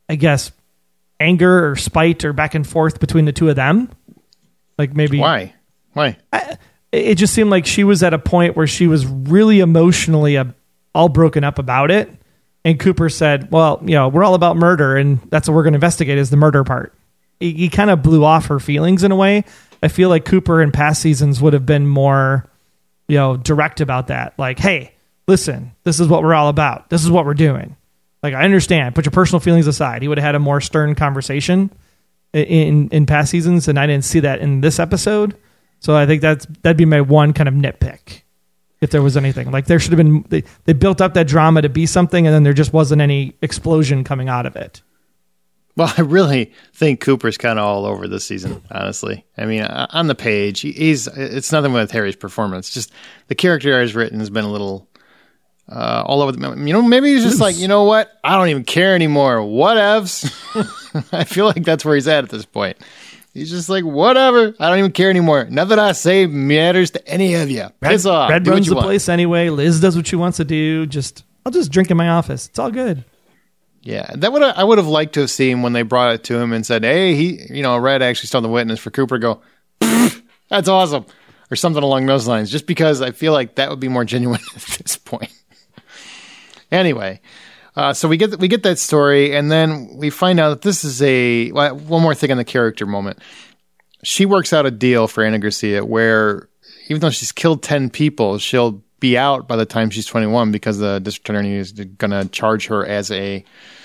I guess, anger or spite or back and forth between the two of them. Like maybe why? Why? I, it just seemed like she was at a point where she was really emotionally uh, all broken up about it. And Cooper said, well, you know, we're all about murder, and that's what we're going to investigate is the murder part. He, he kind of blew off her feelings in a way. I feel like Cooper in past seasons would have been more, you know, direct about that. Like, hey, listen, this is what we're all about. This is what we're doing. Like, I understand. Put your personal feelings aside. He would have had a more stern conversation in, in, in past seasons, and I didn't see that in this episode. So I think that's that'd be my one kind of nitpick. If there was anything, like there should have been, they, they built up that drama to be something, and then there just wasn't any explosion coming out of it. Well, I really think Cooper's kind of all over this season, honestly. I mean, on the page, he's, it's nothing with Harry's performance. Just the character he's written has been a little uh, all over the, you know, maybe he's just like, you know what? I don't even care anymore. Whatevs. I feel like that's where he's at at this point. He's just like, whatever. I don't even care anymore. Nothing I say matters to any of you. Piss Red, off. Red Do runs the want. place anyway. Liz does what she wants to do. Just, I'll just drink in my office. It's all good. Yeah, that would I would have liked to have seen when they brought it to him and said, "Hey, he, you know, Red actually saw the witness." For Cooper to go, "That's awesome," or something along those lines. Just because I feel like that would be more genuine at this point. Anyway. Uh, so we get we get that story, and then we find out that this is a well, one more thing on the character moment. She works out a deal for Ana Gracia where even though she's killed ten people, she'll be out by the time she's twenty-one because the district attorney is going to charge her as a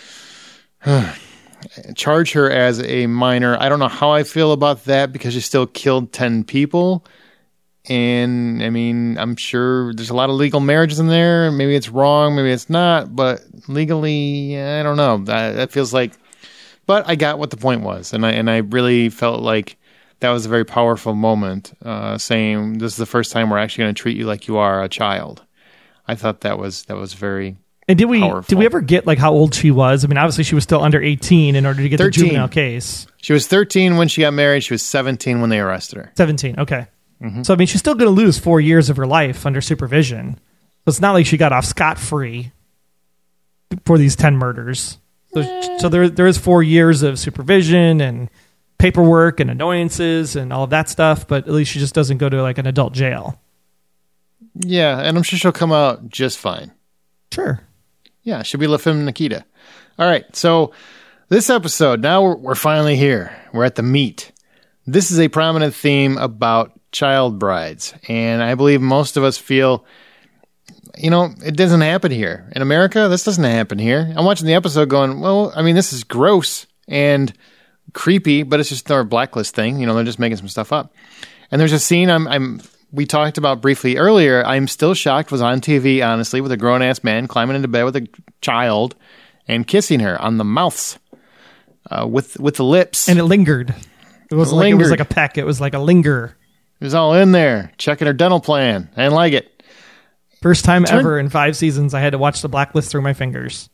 charge her as a minor. I don't know how I feel about that because she still killed ten people. And I mean, I'm sure there's a lot of legal marriages in there. Maybe it's wrong, maybe it's not, but legally, I don't know. That, that feels like, but I got what the point was. And I, and I really felt like that was a very powerful moment, uh, saying this is the first time we're actually going to treat you like you are a child. I thought that was, that was very And did we, powerful. did we ever get like how old she was? I mean, obviously she was still under eighteen in order to get thirteen. the juvenile case. She was thirteen when she got married. She was seventeen when they arrested her. seventeen. Okay. Mm-hmm. So, I mean, she's still going to lose four years of her life under supervision. So it's not like she got off scot-free for these ten murders. So, so there, there is four years of supervision and paperwork and annoyances and all of that stuff, but at least she just doesn't go to like an adult jail. Yeah, and I'm sure she'll come out just fine. Sure. Yeah, she'll be La Femme Nikita. All right, so this episode, now we're, we're finally here. We're at the meat. This is a prominent theme about child brides, and I believe most of us feel, you know, it doesn't happen here. In America, this doesn't happen here. I'm watching the episode going, well, I mean, this is gross and creepy, but it's just our blacklist thing. You know, they're just making some stuff up. And there's a scene I'm, I'm we talked about briefly earlier. I'm still shocked was on T V, honestly, with a grown-ass man climbing into bed with a child and kissing her on the mouths uh, with with the lips. And it lingered. It wasn't like it was like a peck. It was like a linger. It was all in there, checking her dental plan. I didn't like it. First time Turn- ever in five seasons, I had to watch the blacklist through my fingers.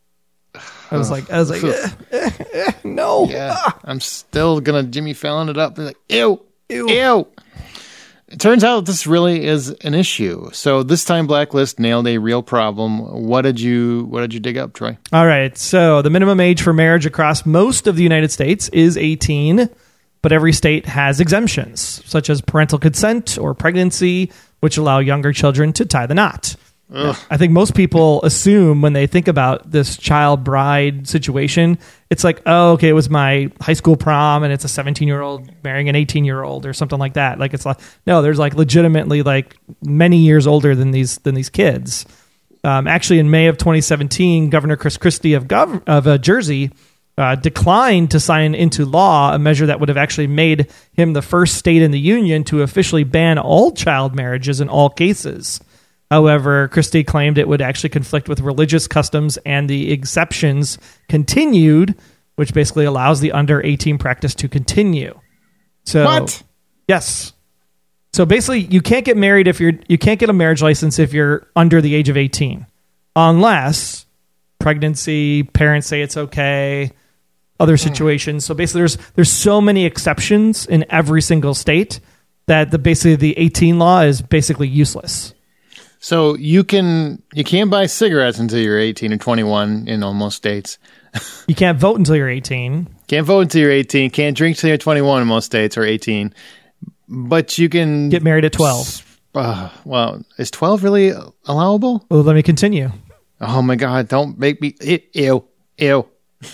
I was like, I was like, eh, eh, eh, no. Yeah, I'm still gonna Jimmy Fallon it up. Like, ew, Ew. ew. It turns out this really is an issue. So this time, Blacklist nailed a real problem. What did you What did you dig up, Troy? All right. So the minimum age for marriage across most of the United States is eighteen, but every state has exemptions, such as parental consent or pregnancy, which allow younger children to tie the knot. Ugh. I think most people assume when they think about this child bride situation, it's like, oh, okay, it was my high school prom and it's a seventeen-year-old marrying an eighteen-year-old or something like that. Like it's like, no, there's like legitimately like many years older than these than these kids. Um, actually, in May of twenty seventeen, Governor Chris Christie of Gov- of uh, Jersey uh, declined to sign into law a measure that would have actually made him the first state in the union to officially ban all child marriages in all cases. However, Christie claimed it would actually conflict with religious customs, and the exceptions continued, which basically allows the under eighteen practice to continue. So, What? Yes. So basically, you can't get married if you're you can't get a marriage license if you're under the age of eighteen, unless pregnancy, parents say it's okay, other situations. So basically, there's there's so many exceptions in every single state that the basically the eighteen law is basically useless. So you can you can't buy cigarettes until you're eighteen or twenty-one in almost states. You can't vote until you're eighteen. Can't vote until you're eighteen. Can't drink until you're twenty-one in most states or eighteen. But you can get married at twelve. Uh, well, is twelve really allowable? Well, let me continue. Oh my God! Don't make me ew ew.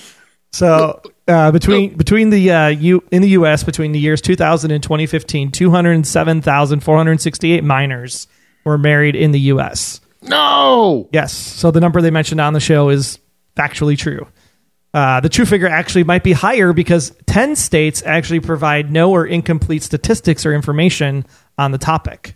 So uh, between between the uh, U in the U S between the years two thousand and twenty fifteen, two hundred seven thousand four hundred sixty-eight minors were married in the U S. No. Yes. So the number they mentioned on the show is factually true. Uh, the true figure actually might be higher because ten states actually provide no or incomplete statistics or information on the topic.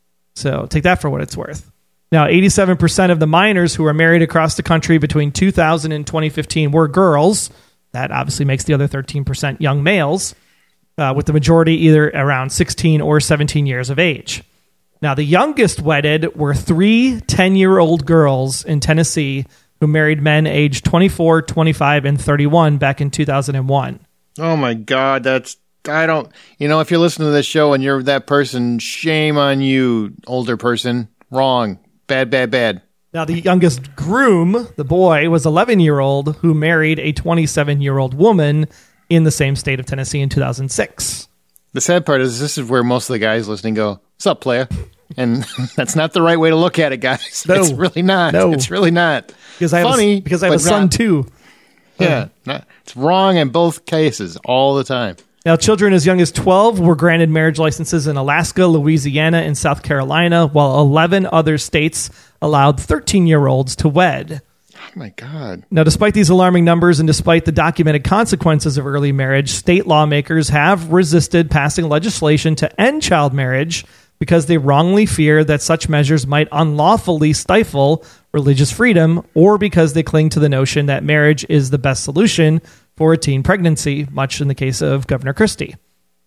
So take that for what it's worth. Now, eighty-seven percent of the minors who were married across the country between two thousand and twenty fifteen were girls. That obviously makes the other thirteen percent young males, uh, with the majority either around sixteen or seventeen years of age. Now, the youngest wedded were three ten-year-old girls in Tennessee who married men aged twenty-four, twenty-five, and thirty-one back in two thousand one. Oh, my God. That's, I don't, you know, if you're listening to this show and you're that person, shame on you, older person. Wrong. Bad, bad, bad. Now, the youngest groom, the boy, was eleven-year-old who married a twenty-seven-year-old woman in the same state of Tennessee in two thousand six. The sad part is this is where most of the guys listening go, what's up, playa? And that's not the right way to look at it, guys. No. It's really not. No. It's really not. Because I Funny, have a, because I have a but son, not. too. Yeah. Not, it's wrong in both cases all the time. Now, children as young as twelve were granted marriage licenses in Alaska, Louisiana, and South Carolina, while eleven other states allowed thirteen-year-olds to wed. Oh, my God. Now, despite these alarming numbers and despite the documented consequences of early marriage, state lawmakers have resisted passing legislation to end child marriage because they wrongly fear that such measures might unlawfully stifle religious freedom, or because they cling to the notion that marriage is the best solution for a teen pregnancy, much in the case of Governor Christie.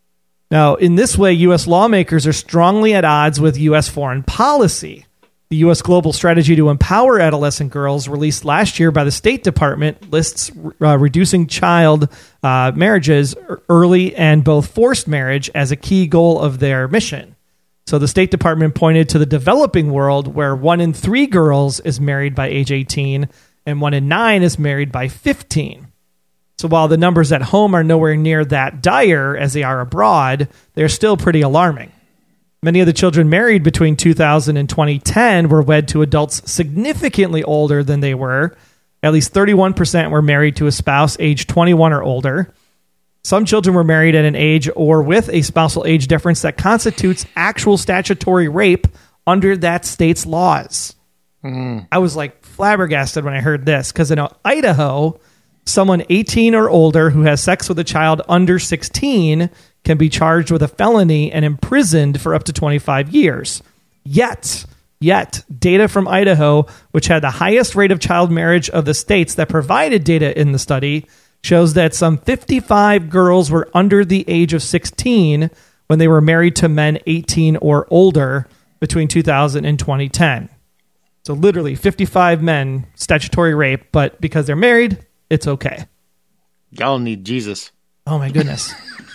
Now, in this way, U S lawmakers are strongly at odds with U S foreign policy. The U S Global Strategy to Empower Adolescent Girls, released last year by the State Department, lists uh, reducing child uh, marriages, early and both forced marriage, as a key goal of their mission. So the State Department pointed to the developing world, where one in three girls is married by age eighteen and one in nine is married by fifteen. So while the numbers at home are nowhere near that dire as they are abroad, they're still pretty alarming. Many of the children married between two thousand and twenty ten were wed to adults significantly older than they were. At least thirty-one percent were married to a spouse aged twenty-one or older. Some children were married at an age or with a spousal age difference that constitutes actual statutory rape under that state's laws. Mm. I was like flabbergasted when I heard this, because in Idaho, someone eighteen or older who has sex with a child under sixteen can be charged with a felony and imprisoned for up to twenty-five years. Yet, yet, data from Idaho, which had the highest rate of child marriage of the states that provided data in the study, shows that some fifty-five girls were under the age of sixteen when they were married to men eighteen or older between two thousand and twenty ten. So literally fifty-five men, statutory rape, but because they're married, it's okay. Y'all need Jesus. Oh, my goodness.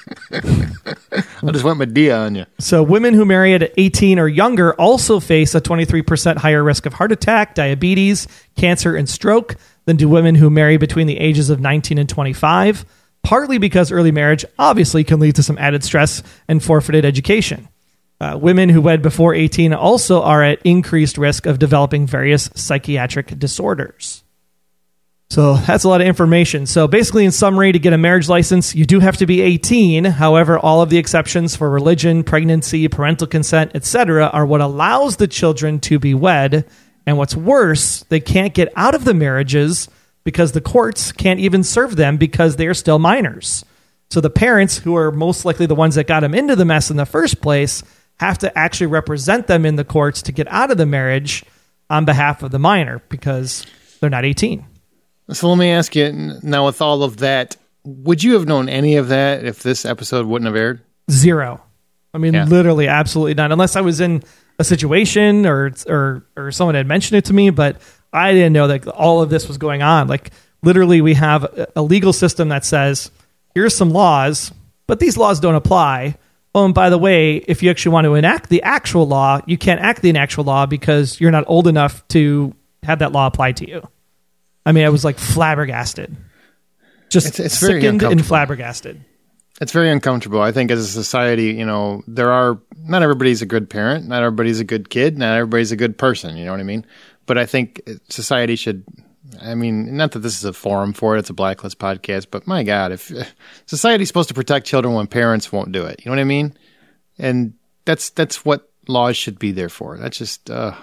I just went Medea on you. So women who marry at eighteen or younger also face a twenty-three percent higher risk of heart attack, diabetes, cancer, and stroke than do women who marry between the ages of nineteen and twenty-five, partly because early marriage obviously can lead to some added stress and forfeited education. Uh, women who wed before eighteen also are at increased risk of developing various psychiatric disorders. So that's a lot of information. So basically, in summary, to get a marriage license, you do have to be eighteen. However, all of the exceptions for religion, pregnancy, parental consent, et cetera are what allows the children to be wed. And what's worse, they can't get out of the marriages because the courts can't even serve them because they are still minors. So the parents, who are most likely the ones that got them into the mess in the first place, have to actually represent them in the courts to get out of the marriage on behalf of the minor because they're not eighteen. So let me ask you, now with all of that, would you have known any of that if this episode wouldn't have aired? Zero. I mean, Yeah. literally, absolutely not. Unless I was in a situation or or or someone had mentioned it to me, but I didn't know that all of this was going on. Like, literally, we have a- a legal system that says, here's some laws, but these laws don't apply oh, and by the way, if you actually want to enact the actual law, you can't act the actual law because you're not old enough to have that law applied to you. I mean, I was like flabbergasted. Just it's, it's very sickened and flabbergasted. It's very uncomfortable. I think as a society, you know, there are, not everybody's a good parent, not everybody's a good kid, not everybody's a good person, you know what I mean? But I think society should, I mean, not that this is a forum for it, it's a Blacklist podcast, but my God, if uh, society's supposed to protect children when parents won't do it, you know what I mean? And that's that's what laws should be there for. That's just, uh...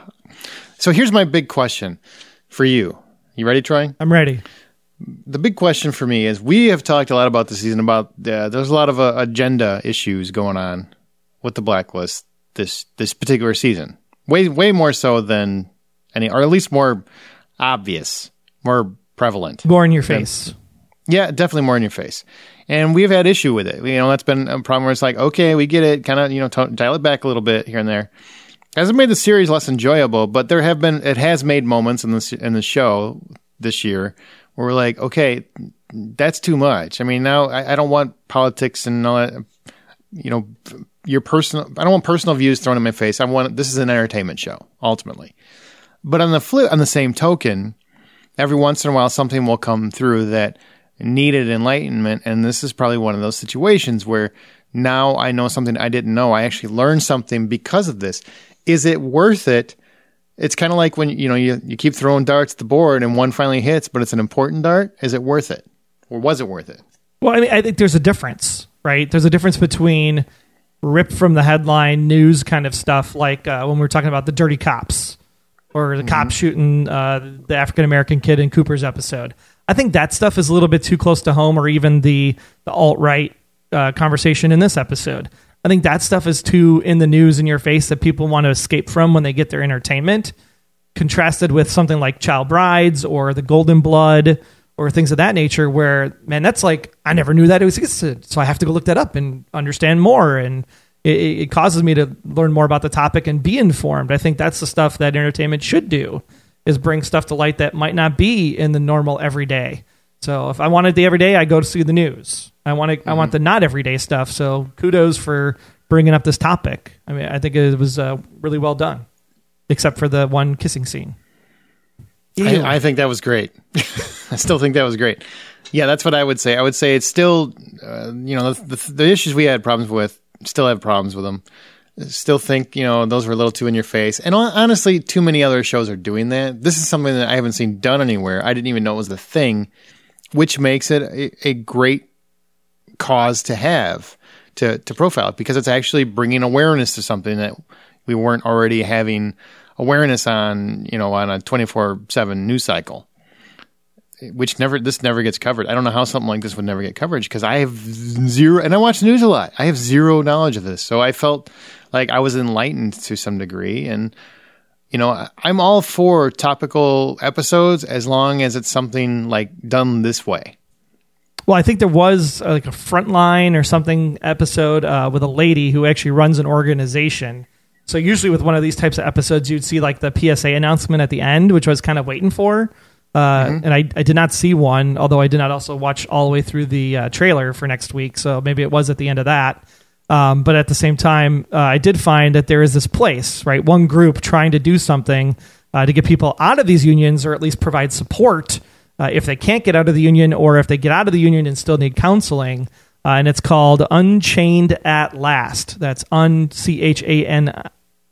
So here's my big question for you. You ready, Troy? I'm ready. The big question for me is we have talked a lot about this season about uh, there's a lot of uh, agenda issues going on with the Blacklist this this particular season. Way way more so than any, or at least more obvious, more prevalent. More in your face. And, yeah, definitely more in your face. And we've had issue with it. You know, that's been a problem where it's like, okay, we get it, kind of, you know, t- dial it back a little bit here and there. Hasn't made the series less enjoyable, but there have been, it has made moments in the in the show this year where we're like, okay, that's too much. I mean, now I, I don't want politics and all that, you know, your personal, I don't want personal views thrown in my face. I want, this is an entertainment show, ultimately. But on the flip, on the same token, every once in a while, something will come through that needed enlightenment. And this is probably one of those situations where now I know something I didn't know. I actually learned something because of this. Is it worth it? It's kind of like when, you know, you, you keep throwing darts at the board and one finally hits, but it's an important dart. Is it worth it? Or was it worth it? Well, I mean, I think there's a difference, right? There's a difference between rip from the headline news kind of stuff, like uh, when we were talking about the dirty cops or the mm-hmm. cops shooting uh, the African-American kid in Cooper's episode. I think that stuff is a little bit too close to home, or even the, the alt-right uh, conversation in this episode. I think that stuff is too in the news, in your face, that people want to escape from when they get their entertainment, contrasted with something like Child Brides or The Golden Blood or things of that nature, where, man, that's like, I never knew that it was existed, so I have to go look that up and understand more, and it, it causes me to learn more about the topic and be informed. I think that's the stuff that entertainment should do, is bring stuff to light that might not be in the normal everyday. So if I wanted the everyday, I go to see the news. I want to, mm-hmm. I want the not everyday stuff. So kudos for bringing up this topic. I mean, I think it was uh, really well done, except for the one kissing scene. I, I think that was great. I still think that was great. Yeah, that's what I would say. I would say it's still, uh, you know, the, the, the issues we had problems with, still have problems with them. Still think, you know, those were a little too in your face. And honestly, too many other shows are doing that. This is something that I haven't seen done anywhere. I didn't even know it was the thing, which makes it a, a great cause to have to, to profile it, because it's actually bringing awareness to something that we weren't already having awareness on, you know, on a twenty-four seven news cycle, which never, this never gets covered. I don't know how something like this would never get coverage, because I have zero, and I watch the news a lot. I have zero knowledge of this. So I felt like I was enlightened to some degree. And, you know, I'm all for topical episodes as long as it's something like done this way. Well, I think there was uh, like a Frontline or something episode uh, with a lady who actually runs an organization. So usually with one of these types of episodes, you'd see like the P S A announcement at the end, which I was kind of waiting for. Uh, mm-hmm. And I, I did not see one, although I did not also watch all the way through the uh, trailer for next week. So maybe it was at the end of that. Um, but at the same time, uh, I did find that there is this place, right? One group trying to do something uh, to get people out of these unions, or at least provide support uh, if they can't get out of the union, or if they get out of the union and still need counseling. Uh, and it's called Unchained at Last. That's un C H A N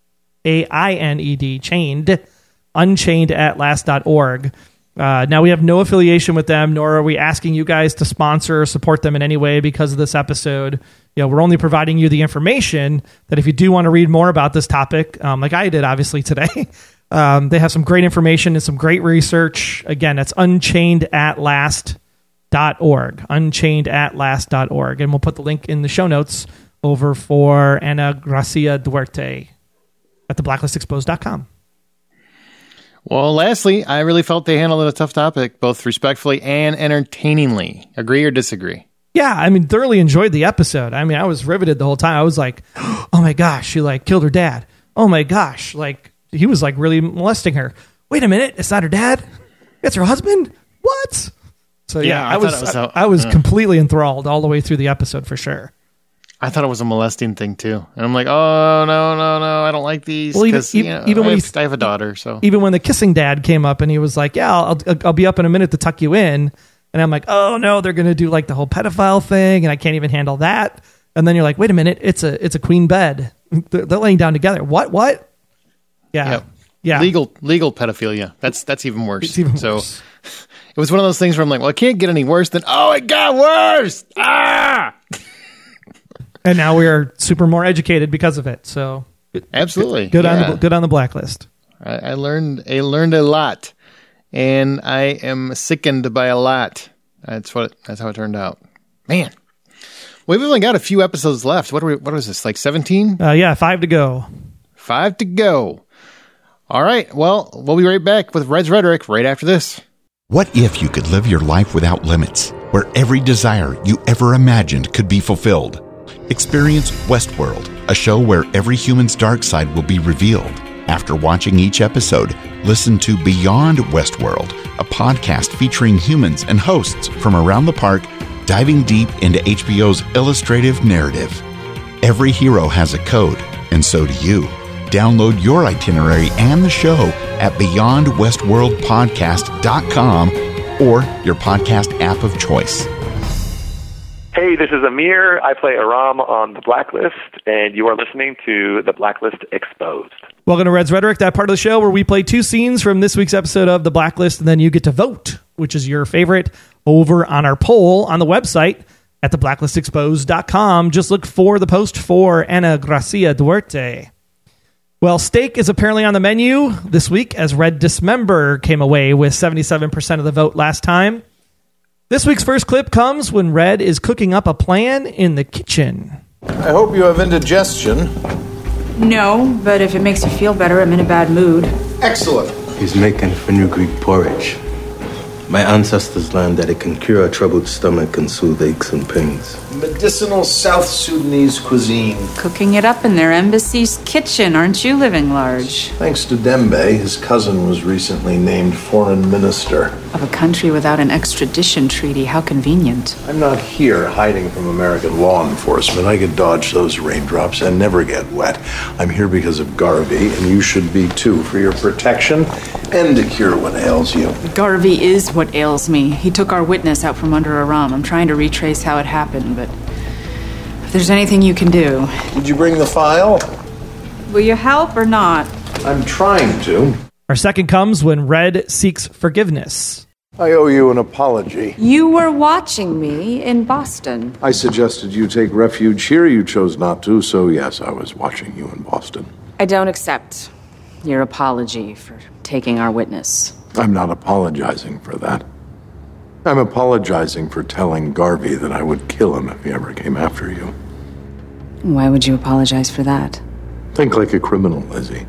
A I N E D, chained, unchained at last dot org. Uh, now, we have no affiliation with them, nor are we asking you guys to sponsor or support them in any way because of this episode. You know, we're only providing you the information that if you do want to read more about this topic, um, like I did, obviously, today, um, they have some great information and some great research. Again, that's unchained at last dot org, unchained at last dot org. And we'll put the link in the show notes over for Ana Gracia Duarte at the blacklist exposed dot com. Well, lastly, I really felt they handled a tough topic, both respectfully and entertainingly. Agree or disagree? Yeah, I mean, thoroughly enjoyed the episode. I mean, I was riveted the whole time. I was like, oh my gosh, she like killed her dad. Oh my gosh, like he was like really molesting her. Wait a minute, it's not her dad. It's her husband. What? So yeah, yeah I, I was, was I, I was uh, completely enthralled all the way through the episode for sure. I thought it was a molesting thing too, and I'm like, oh no, no, no, I don't like these. Well, even, you know, even I, when have, I have a daughter, so even when the kissing dad came up and he was like, "Yeah, I'll I'll be up in a minute to tuck you in," and I'm like, "Oh no, they're gonna do like the whole pedophile thing, and I can't even handle that." And then you're like, "Wait a minute, it's a it's a queen bed. They're, they're laying down together. What what?" Yeah, yep. yeah, legal legal pedophilia. That's that's even worse. It's even so worse. It was one of those things where I'm like, well, it can't get any worse than oh, it got worse. Ah. And now we are super more educated because of it. So absolutely, good, good yeah. on the good on the blacklist. I, I learned I learned a lot, and I am sickened by a lot. That's what that's how it turned out. Man, we've only got a few episodes left. What are we? What is this? Like seventeen? Uh, yeah, five to go. Five to go. All right. Well, we'll be right back with Red's Rhetoric right after this. What if you could live your life without limits, where every desire you ever imagined could be fulfilled? Experience Westworld, a show where every human's dark side will be revealed. After watching each episode, listen to Beyond Westworld, a podcast featuring humans and hosts from around the park, diving deep into H B O's illustrative narrative. Every hero has a code, and so do you. Download your itinerary and the show at beyond westworld podcast dot com or your podcast app of choice. Hey, this is Amir. I play Aram on The Blacklist, and you are listening to The Blacklist Exposed. Welcome to Red's Rhetoric, that part of the show where we play two scenes from this week's episode of The Blacklist, and then you get to vote, which is your favorite, over on our poll on the website at the blacklist exposed dot com. Just look for the post for Ana Gracia Duarte. Well, steak is apparently on the menu this week, as Red Dismember came away with seventy-seven percent of the vote last time. This week's first clip comes when Red is cooking up a plan in the kitchen. I hope you have indigestion. No, but if it makes you feel better, I'm in a bad mood. Excellent. He's making fenugreek porridge. My ancestors learned that it can cure a troubled stomach and soothe aches and pains. Medicinal South Sudanese cuisine. Cooking it up in their embassy's kitchen. Aren't you living large? Thanks to Dembe, his cousin was recently named foreign minister. Of a country without an extradition treaty. How convenient. I'm not here hiding from American law enforcement. I could dodge those raindrops and never get wet. I'm here because of Garvey, and you should be too, for your protection and to cure what ails you. Garvey is what ails me. He took our witness out from under Aram. I'm trying to retrace how it happened, but if there's anything you can do. Did you bring the file? Will you help or not? I'm trying to. Our second comes when Red seeks forgiveness. I owe you an apology. You were watching me in Boston. I suggested you take refuge here. You chose not to, so yes, I was watching you in Boston. I don't accept your apology for taking our witness. I'm not apologizing for that. I'm apologizing for telling Garvey that I would kill him if he ever came after you. Why would you apologize for that? Think like a criminal, Lizzie.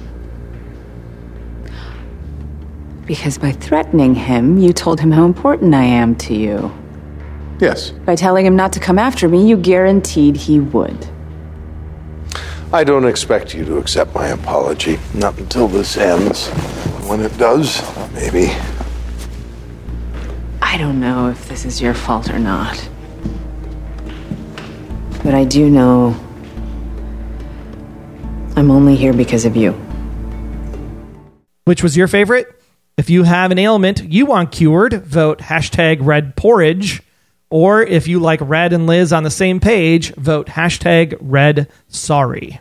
Because by threatening him, you told him how important I am to you. Yes. By telling him not to come after me, you guaranteed he would. I don't expect you to accept my apology. Not until this ends. When it does, maybe. I don't know if this is your fault or not. But I do know I'm only here because of you. Which was your favorite? If you have an ailment you want cured, vote hashtag Red Porridge. Or if you like Red and Liz on the same page, vote hashtag Red Sorry.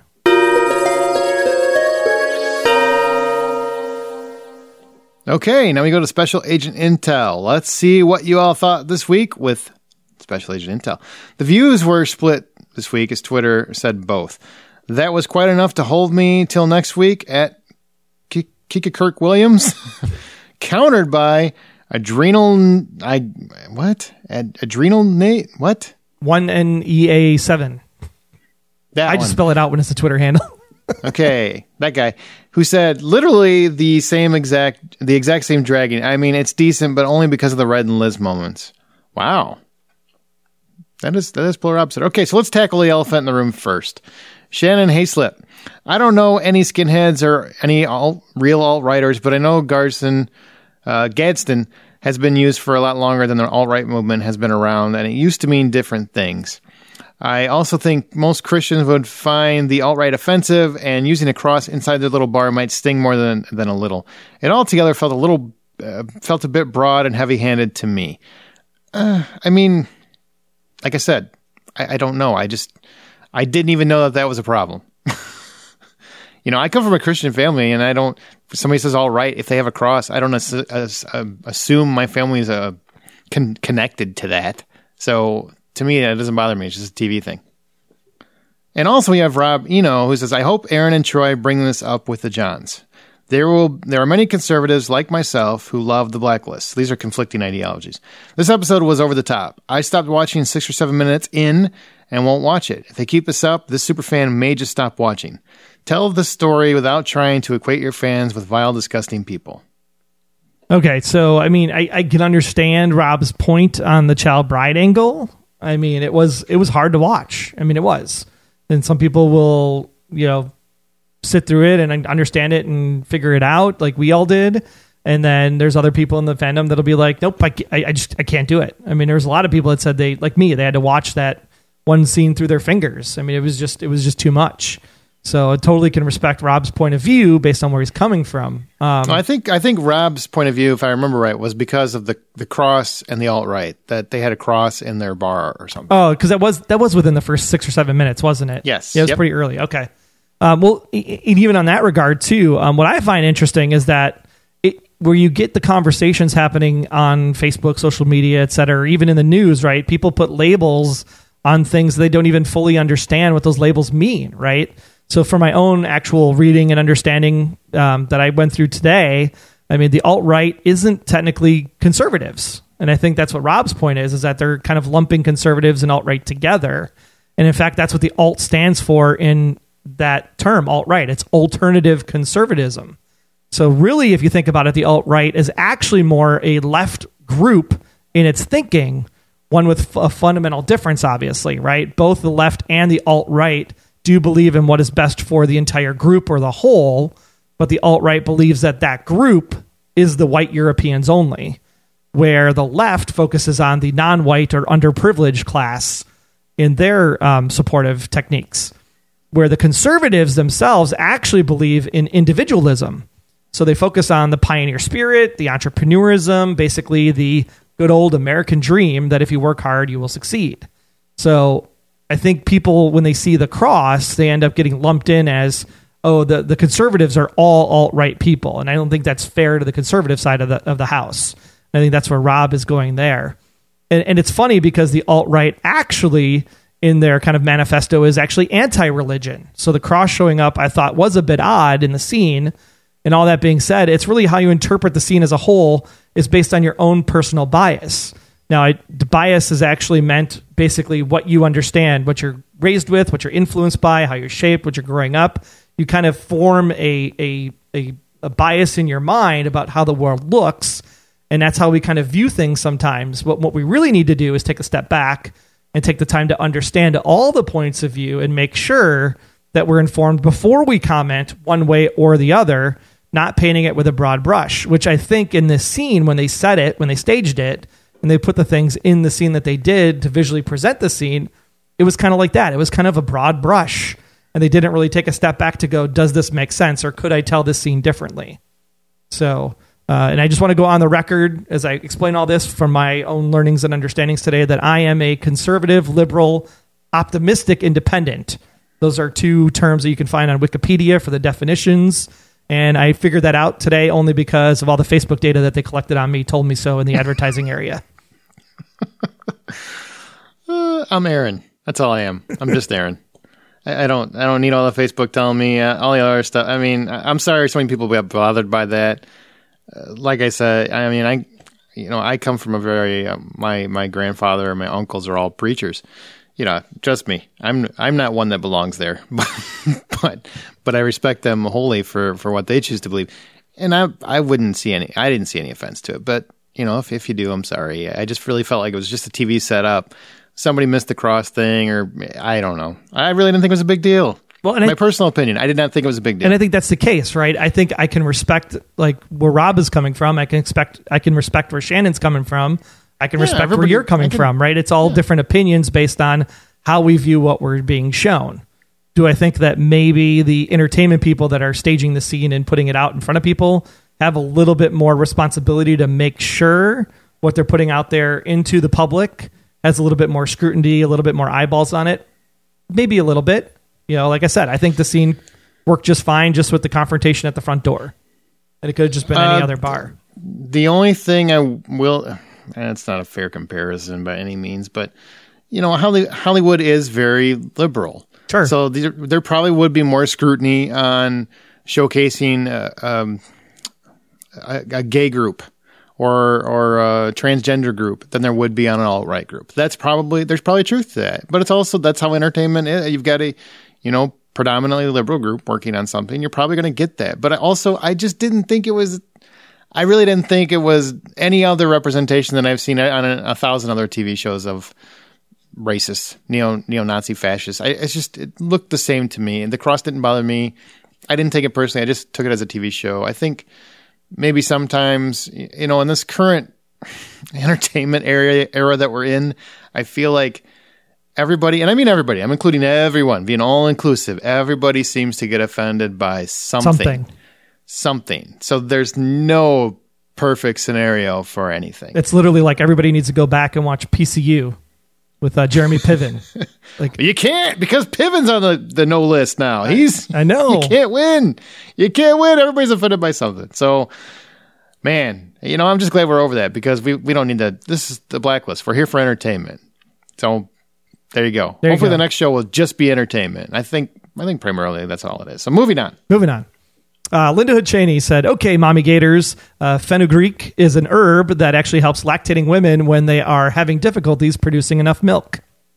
Okay, now we go to Special Agent Intel. Let's see what you all thought this week with Special Agent Intel. The views were split this week, as Twitter said both. That was quite enough to hold me till next week at K- Kika Kirk Williams, countered by Adrenal... I What? Ad, adrenal... Nate? What? one N E A seven. That I one. just spell it out when it's the Twitter handle. Okay, that guy who said literally the same exact, the exact same dragging. I mean, it's decent, but only because of the Red and Liz moments. Wow, that is that is polar opposite. Okay, so let's tackle the elephant in the room first. Shannon Hayslip. I don't know any skinheads or any all real alt-righters, but I know Gadsden, uh, Gadsden has been used for a lot longer than the alt-right movement has been around, and it used to mean different things. I also think most Christians would find the alt-right offensive, and using a cross inside their little bar might sting more than than a little. It altogether felt a little uh, felt a bit broad and heavy-handed to me. Uh, I mean, like I said, I, I don't know. I just I didn't even know that that was a problem. You know, I come from a Christian family, and I don't. If somebody says alt-right, if they have a cross, I don't as, as, uh, assume my family is uh, con- connected to that. So. To me, that doesn't bother me. It's just a T V thing. And also we have Rob Eno, who says, I hope Aaron and Troy bring this up with the Johns. There will there are many conservatives like myself who love the Blacklist. These are conflicting ideologies. This episode was over the top. I stopped watching six or seven minutes in and won't watch it. If they keep this up, this superfan may just stop watching. Tell the story without trying to equate your fans with vile, disgusting people. Okay, so, I mean, I, I can understand Rob's point on the child bride angle. I mean, it was it was hard to watch. I mean, it was. And some people will, you know, sit through it and understand it and figure it out like we all did. And then there's other people in the fandom that'll be like, nope, I, I just I can't do it. I mean, there's a lot of people that said they, like me, they had to watch that one scene through their fingers. I mean, it was just it was just too much. So I totally can respect Rob's point of view based on where he's coming from. Um, I think I think Rob's point of view, if I remember right, was because of the, the cross and the alt-right, that they had a cross in their bar or something. Oh, because that was that was within the first six or seven minutes, wasn't it? Yes. Yeah, it was yep. pretty early. Okay. Um, well, e- even on that regard, too, um, what I find interesting is that it, where you get the conversations happening on Facebook, social media, et cetera, or even in the news, right? People put labels on things they don't even fully understand what those labels mean, right? So for my own actual reading and understanding um, that I went through today, I mean, the alt-right isn't technically conservatives. And I think that's what Rob's point is, is that they're kind of lumping conservatives and alt-right together. And in fact, that's what the alt stands for in that term, alt-right. It's alternative conservatism. So really, if you think about it, the alt-right is actually more a left group in its thinking, one with a fundamental difference, obviously, right? Both the left and the alt-right do believe in what is best for the entire group or the whole, but the alt-right believes that that group is the white Europeans only, where the left focuses on the non-white or underprivileged class in their um, supportive techniques, where the conservatives themselves actually believe in individualism. So they focus on the pioneer spirit, the entrepreneurism, basically the good old American dream that if you work hard, you will succeed. So I think people, when they see the cross, they end up getting lumped in as, oh, the, the conservatives are all alt-right people. And I don't think that's fair to the conservative side of the of the house. I think that's where Rob is going there. And, and it's funny because the alt-right actually, in their kind of manifesto, is actually anti-religion. So the cross showing up, I thought, was a bit odd in the scene. And all that being said, it's really how you interpret the scene as a whole is based on your own personal bias. Now, I, the bias is actually meant basically what you understand, what you're raised with, what you're influenced by, how you're shaped, what you're growing up. You kind of form a, a, a, a bias in your mind about how the world looks, and that's how we kind of view things sometimes. What, what we really need to do is take a step back and take the time to understand all the points of view and make sure that we're informed before we comment one way or the other, not painting it with a broad brush, which I think in this scene, when they said it, when they staged it, and they put the things in the scene that they did to visually present the scene, it was kind of like that. It was kind of a broad brush. And they didn't really take a step back to go, does this make sense? Or could I tell this scene differently? So, uh, and I just want to go on the record as I explain all this from my own learnings and understandings today that I am a conservative, liberal, optimistic independent. Those are two terms that you can find on Wikipedia for the definitions. And I figured that out today only because of all the Facebook data that they collected on me, told me so in the advertising area. uh, I'm Aaron. That's all I am. I'm just Aaron. I, I don't. I don't need all the Facebook telling me uh, all the other stuff. I mean, I, I'm sorry so many people get bothered by that. Uh, like I said, I mean, I, you know, I come from a very uh, my my grandfather and my uncles are all preachers. You know, trust me, I'm I'm not one that belongs there, but but, but I respect them wholly for, for what they choose to believe, and I I wouldn't see any. I didn't see any offense to it, but you know, if if you do, I'm sorry. I just really felt like it was just a T V setup. Somebody missed the cross thing, or I don't know. I really didn't think it was a big deal. Well, and my I, personal opinion, I did not think it was a big deal. And I think that's the case, right? I think I can respect like where Rob is coming from. I can expect, I can respect where Shannon's coming from. I can yeah, respect where you're coming can, from, right? It's all yeah. different opinions based on how we view what we're being shown. Do I think that maybe the entertainment people that are staging the scene and putting it out in front of people have a little bit more responsibility to make sure what they're putting out there into the public has a little bit more scrutiny, a little bit more eyeballs on it? Maybe a little bit. You know, like I said, I think the scene worked just fine just with the confrontation at the front door. And it could have just been any uh, other bar. The only thing I will, and it's not a fair comparison by any means, but, you know, Hollywood is very liberal. Sure. So there, there probably would be more scrutiny on showcasing uh, um, a, a gay group or or a transgender group than there would be on an alt-right group. That's probably, there's probably truth to that. But it's also, that's how entertainment is. You've got a, you know, predominantly liberal group working on something. You're probably going to get that. But I also, I just didn't think it was, I really didn't think it was any other representation than I've seen on a, a thousand other T V shows of racist, neo, neo-Nazi fascists. I, it's just, it looked the same to me. And the cross didn't bother me. I didn't take it personally. I just took it as a T V show. I think maybe sometimes, you know, in this current entertainment area era that we're in, I feel like everybody, and I mean everybody, I'm including everyone, being all inclusive, everybody seems to get offended by something. Something. Something. So there's no perfect scenario for anything. It's literally like everybody needs to go back and watch P C U with uh, Jeremy Piven. Like, you can't, because Piven's on the, the no list now. He's I know. You can't win. You can't win. Everybody's offended by something. So, man, you know, I'm just glad we're over that, because we, we don't need to. This is the Blacklist. We're here for entertainment. So there you go. There you Hopefully go. the next show will just be entertainment. I think I think primarily that's all it is. So moving on. Moving on. Uh, Linda Hood Cheney said, okay, Mommy Gators, uh, fenugreek is an herb that actually helps lactating women when they are having difficulties producing enough milk.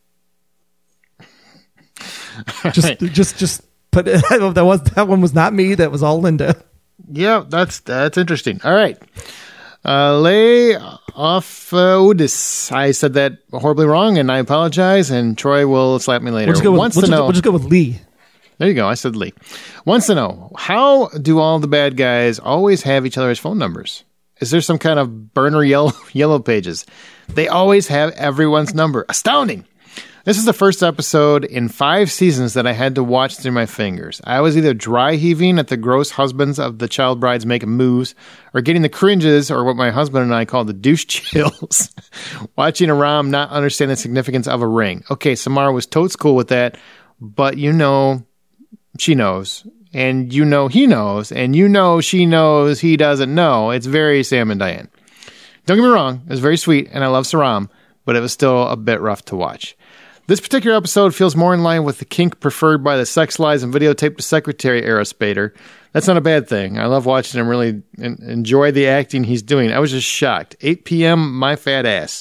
just, Right. just, just put that was that one was not me. That was all Linda. Yeah, that's that's interesting. All right. Uh, lay off uh, Udis. I said that horribly wrong, and I apologize, and Troy will slap me later. We'll just go with, Wants we'll to just, know. we'll just go with Lee. There you go. I said Lee. Wants to know, how do all the bad guys always have each other's phone numbers? Is there some kind of burner yellow, yellow pages? They always have everyone's number. Astounding. This is the first episode in five seasons that I had to watch through my fingers. I was either dry heaving at the gross husbands of the child brides making moves, or getting the cringes, or what my husband and I call the douche chills, watching Aram not understand the significance of a ring. Okay, Samara was totes cool with that, but you know, she knows, and you know he knows, and you know she knows he doesn't know. It's very Sam and Diane. Don't get me wrong, it was very sweet, and I love Saram, but it was still a bit rough to watch. This particular episode feels more in line with the kink preferred by the sex lies and videotape to secretary era Spader. That's not a bad thing. I love watching him really en- enjoy the acting he's doing. I was just shocked. eight p.m., my fat ass.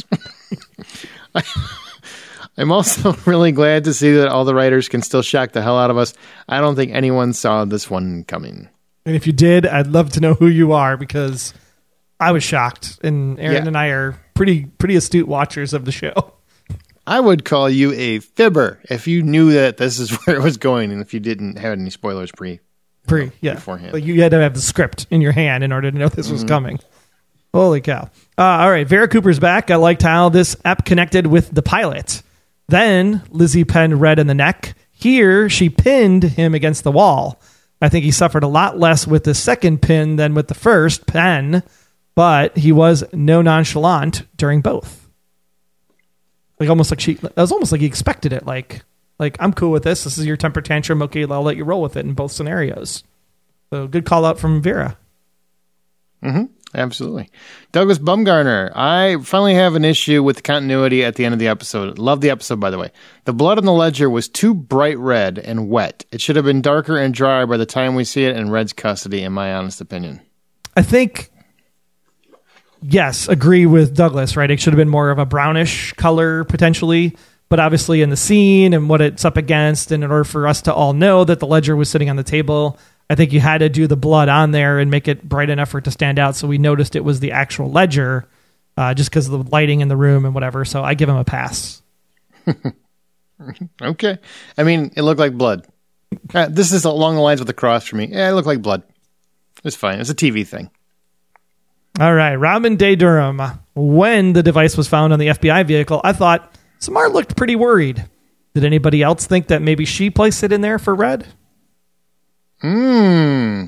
I'm also really glad to see that all the writers can still shock the hell out of us. I don't think anyone saw this one coming. And if you did, I'd love to know who you are, because I was shocked, and Aaron Yeah. and I are pretty pretty astute watchers of the show. I would call you a fibber if you knew that this is where it was going, and if you didn't have any spoilers pre Pre, yeah. beforehand. Like you had to have the script in your hand in order to know this was Mm-hmm. coming. Holy cow. Uh, all right, Vera Cooper's back. I liked how this app connected with the pilot. Then Lizzie Penn Red in the neck. Here, she pinned him against the wall. I think he suffered a lot less with the second pin than with the first pin, but he was no nonchalant during both. Like almost like she, it was almost like he expected it. Like, like I'm cool with this. This is your temper tantrum. Okay, I'll let you roll with it in both scenarios. So good call out from Vera. Mm-hmm. Absolutely. Douglas Bumgarner. I finally have an issue with the continuity at the end of the episode. Love the episode, by the way. The blood on the ledger was too bright red and wet. It should have been darker and dry by the time we see it in Red's custody, in my honest opinion. I think, yes, agree with Douglas, right? It should have been more of a brownish color potentially, but obviously in the scene and what it's up against, and in order for us to all know that the ledger was sitting on the table, I think you had to do the blood on there and make it bright enough for it to stand out, so we noticed it was the actual ledger, uh, just because of the lighting in the room and whatever, so I give him a pass. Okay. I mean, it looked like blood. Uh, this is along the lines with the cross for me. Yeah, it looked like blood. It's fine. It's a T V thing. All right, Robin Day Durham. When the device was found on the F B I vehicle, I thought Samar looked pretty worried. Did anybody else think that maybe she placed it in there for Red? Hmm.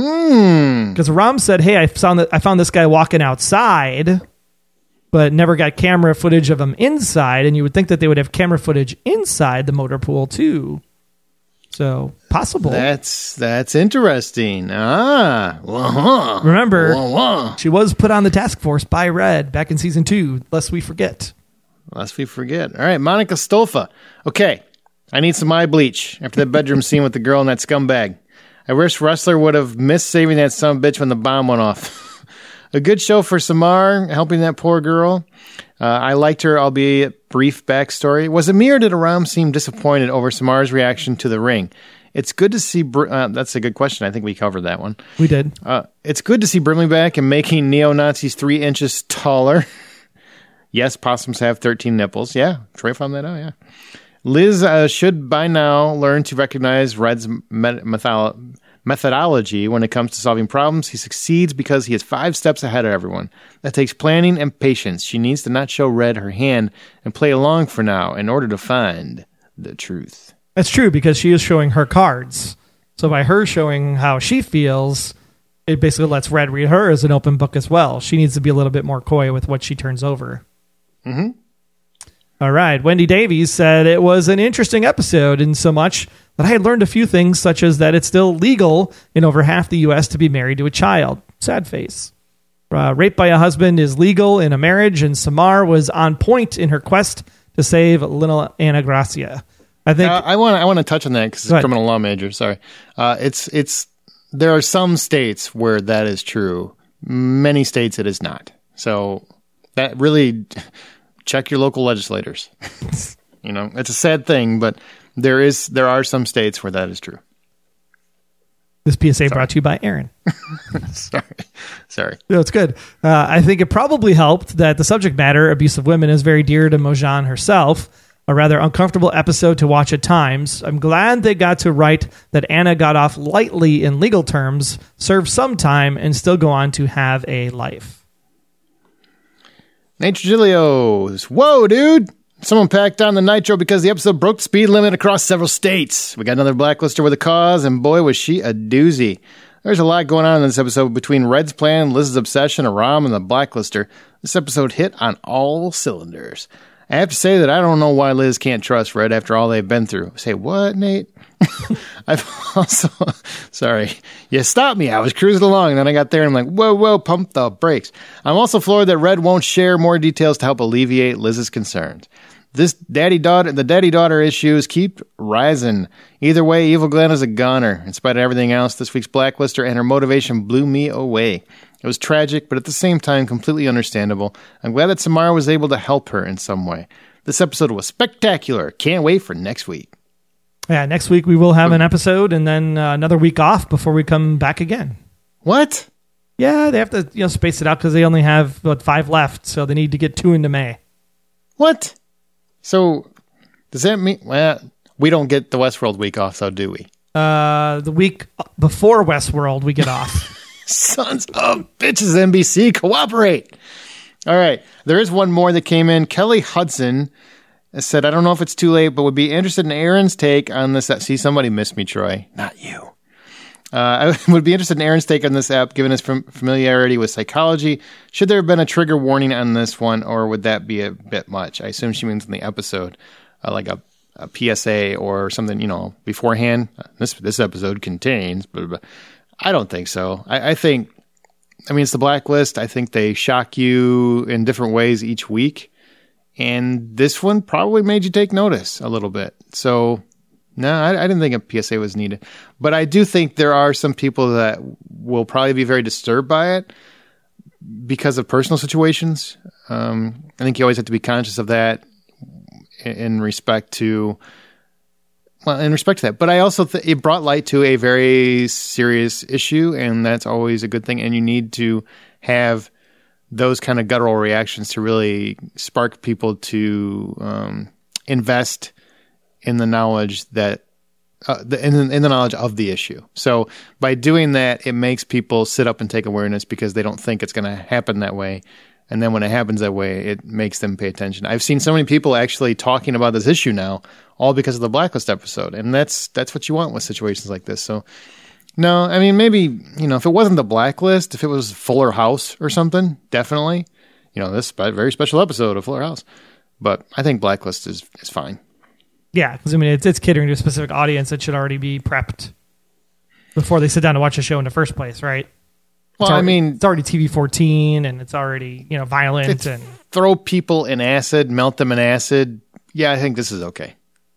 Hmm. Because Ram said, hey, I found that I found this guy walking outside, but never got camera footage of him inside. And you would think that they would have camera footage inside the motor pool too. So possible. That's that's interesting. Ah. Uh-huh. Remember, Uh-huh. she was put on the task force by Red back in season two, lest we forget. Lest we forget. All right, Monica Stolfa. Okay, I need some eye bleach after that bedroom scene with the girl and that scumbag. I wish Wrestler would have missed saving that son of a bitch when the bomb went off. A good show for Samar, helping that poor girl. Uh, I liked her, albeit brief backstory. Was it me or did Aram seem disappointed over Samar's reaction to the ring? It's good to see... Br- uh, that's a good question. I think we covered that one. We did. Uh, it's good to see Brimley back and making neo-Nazis three inches taller. Yes, possums have thirteen nipples. Yeah, Troy found that out, yeah. Liz uh, should by now learn to recognize Red's met- method- methodology when it comes to solving problems. He succeeds because he is five steps ahead of everyone. That takes planning and patience. She needs to not show Red her hand and play along for now in order to find the truth. That's true, because she is showing her cards. So by her showing how she feels, it basically lets Red read her as an open book as well. She needs to be a little bit more coy with what she turns over. Mm-hmm. All right. Wendy Davies said it was an interesting episode in so much that I had learned a few things, such as that it's still legal in over half the U S to be married to a child. Sad face. Uh, rape by a husband is legal in a marriage, and Samar was on point in her quest to save little Ana Gracia. I think uh, I want I want to touch on that because it's a criminal law major. Sorry, uh, it's it's there are some states where that is true. Many states it is not. So that really check your local legislators. You know, it's a sad thing, but there is there are some states where that is true. This P S A Sorry. brought to you by Aaron. Sorry. Sorry. No, it's good. Uh, I think it probably helped that the subject matter, abuse of women, is very dear to Mojan herself. A rather uncomfortable episode to watch at times. I'm glad they got to write that Anna got off lightly in legal terms, serve some time, and still go on to have a life. Nate Trigilio's. Whoa, dude. Someone packed on the nitro because the episode broke the speed limit across several states. We got another blacklister with a cause, and boy, was she a doozy. There's a lot going on in this episode between Red's plan, Liz's obsession, Aram, and the blacklister. This episode hit on all cylinders. I have to say that I don't know why Liz can't trust Red after all they've been through. Say, what, Nate? I've also... Sorry. You stopped me. I was cruising along, and then I got there, and I'm like, whoa, whoa, pump the brakes. I'm also floored that Red won't share more details to help alleviate Liz's concerns. This daddy-daughter, the daddy-daughter issues keep rising. Either way, Evil Glenn is a goner. In spite of everything else, this week's Blacklister and her motivation blew me away. It was tragic, but at the same time, completely understandable. I'm glad that Samara was able to help her in some way. This episode was spectacular. Can't wait for next week. Yeah, next week we will have an episode and then uh, another week off before we come back again. What? Yeah, they have to you know space it out because they only have what, five left, so they need to get two into May. What? So, does that mean... Well, we don't get the Westworld week off, though, do we? Uh, the week before Westworld, we get off. Sons of bitches, N B C, cooperate. All right. There is one more that came in. Kelly Hudson said, I don't know if it's too late, but would be interested in Aaron's take on this. See, somebody missed me, Troy. Not you. Uh, I would be interested in Aaron's take on this app, given his fam- familiarity with psychology. Should there have been a trigger warning on this one, or would that be a bit much? I assume she means in the episode, uh, like a, a P S A or something, you know, beforehand. This this episode contains... Blah, blah, blah. I don't think so. I, I think, I mean, it's the Blacklist. I think they shock you in different ways each week. And this one probably made you take notice a little bit. So, no, I, I didn't think a P S A was needed. But I do think there are some people that will probably be very disturbed by it because of personal situations. Um, I think you always have to be conscious of that in, in respect to... Well, in respect to that, but I also th- it brought light to a very serious issue, and that's always a good thing. And you need to have those kind of guttural reactions to really spark people to um, invest in the knowledge that uh, the, in, in the knowledge of the issue. So by doing that, it makes people sit up and take awareness because they don't think it's going to happen that way, And then when it happens that way, it makes them pay attention. I've seen so many people actually talking about this issue now, all because of the Blacklist episode. And that's that's what you want with situations like this. So, no, I mean, maybe, you know, if it wasn't the Blacklist, if it was Fuller House or something, definitely. You know, this is a very special episode of Fuller House. But I think Blacklist is, is fine. Yeah, because, I mean, it's, it's catering to a specific audience that should already be prepped before they sit down to watch a show in the first place, right? Well, already, I mean, it's already T V fourteen, and it's already, you know, violent, and throw people in acid, melt them in acid. Yeah, I think this is okay.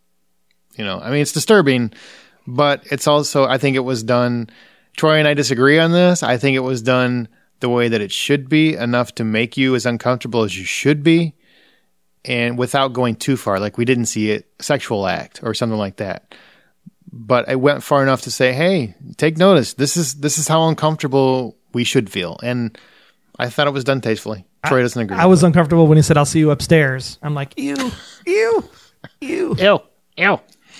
You know, I mean, it's disturbing, but it's also, I think it was done. Troy and I disagree on this. I think it was done the way that it should be, enough to make you as uncomfortable as you should be, and without going too far. Like, we didn't see a sexual act or something like that. But I went far enough to say, hey, take notice. This is this is how uncomfortable we should feel. And I thought it was done tastefully. Troy doesn't agree. I was that. uncomfortable when he said, I'll see you upstairs. I'm like, ew, ew, ew. Ew, ew.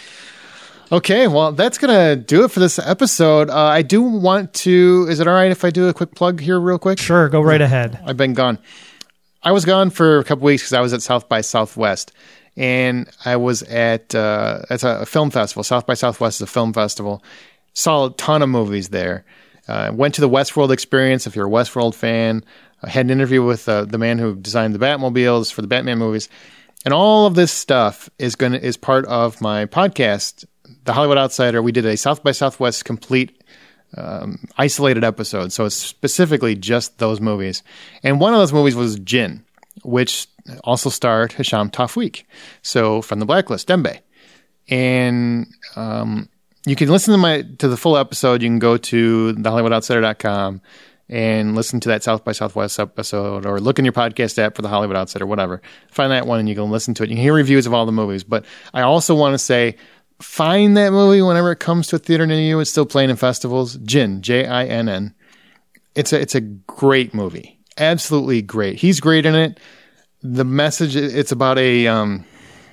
Okay, well, that's going to do it for this episode. Uh, I do want to, is it all right if I do a quick plug here real quick? Sure, go right ahead. I've been gone. I was gone for a couple weeks because I was at South by Southwest. And I was at, uh, it's a film festival. South by Southwest is a film festival. Saw a ton of movies there. Uh, went to the Westworld experience. If you're a Westworld fan, I had an interview with uh, the man who designed the Batmobiles for the Batman movies. And all of this stuff is going to, is part of my podcast, The Hollywood Outsider. We did a South by Southwest complete, um, isolated episode. So it's specifically just those movies. And one of those movies was Jinn, which also starred Hisham Tawfiq, so from the Blacklist, Dembe. And um, you can listen to my to the full episode. You can go to the hollywood outsider dot com and listen to that South by Southwest episode, or look in your podcast app for the Hollywood Outsider, whatever. Find that one and you can listen to it. You can hear reviews of all the movies. But I also want to say, find that movie whenever it comes to a theater near you. It's still playing in festivals. Jinn, J I N N. It's a, it's a great movie. Absolutely great. He's great in it. The message, it's about a, um,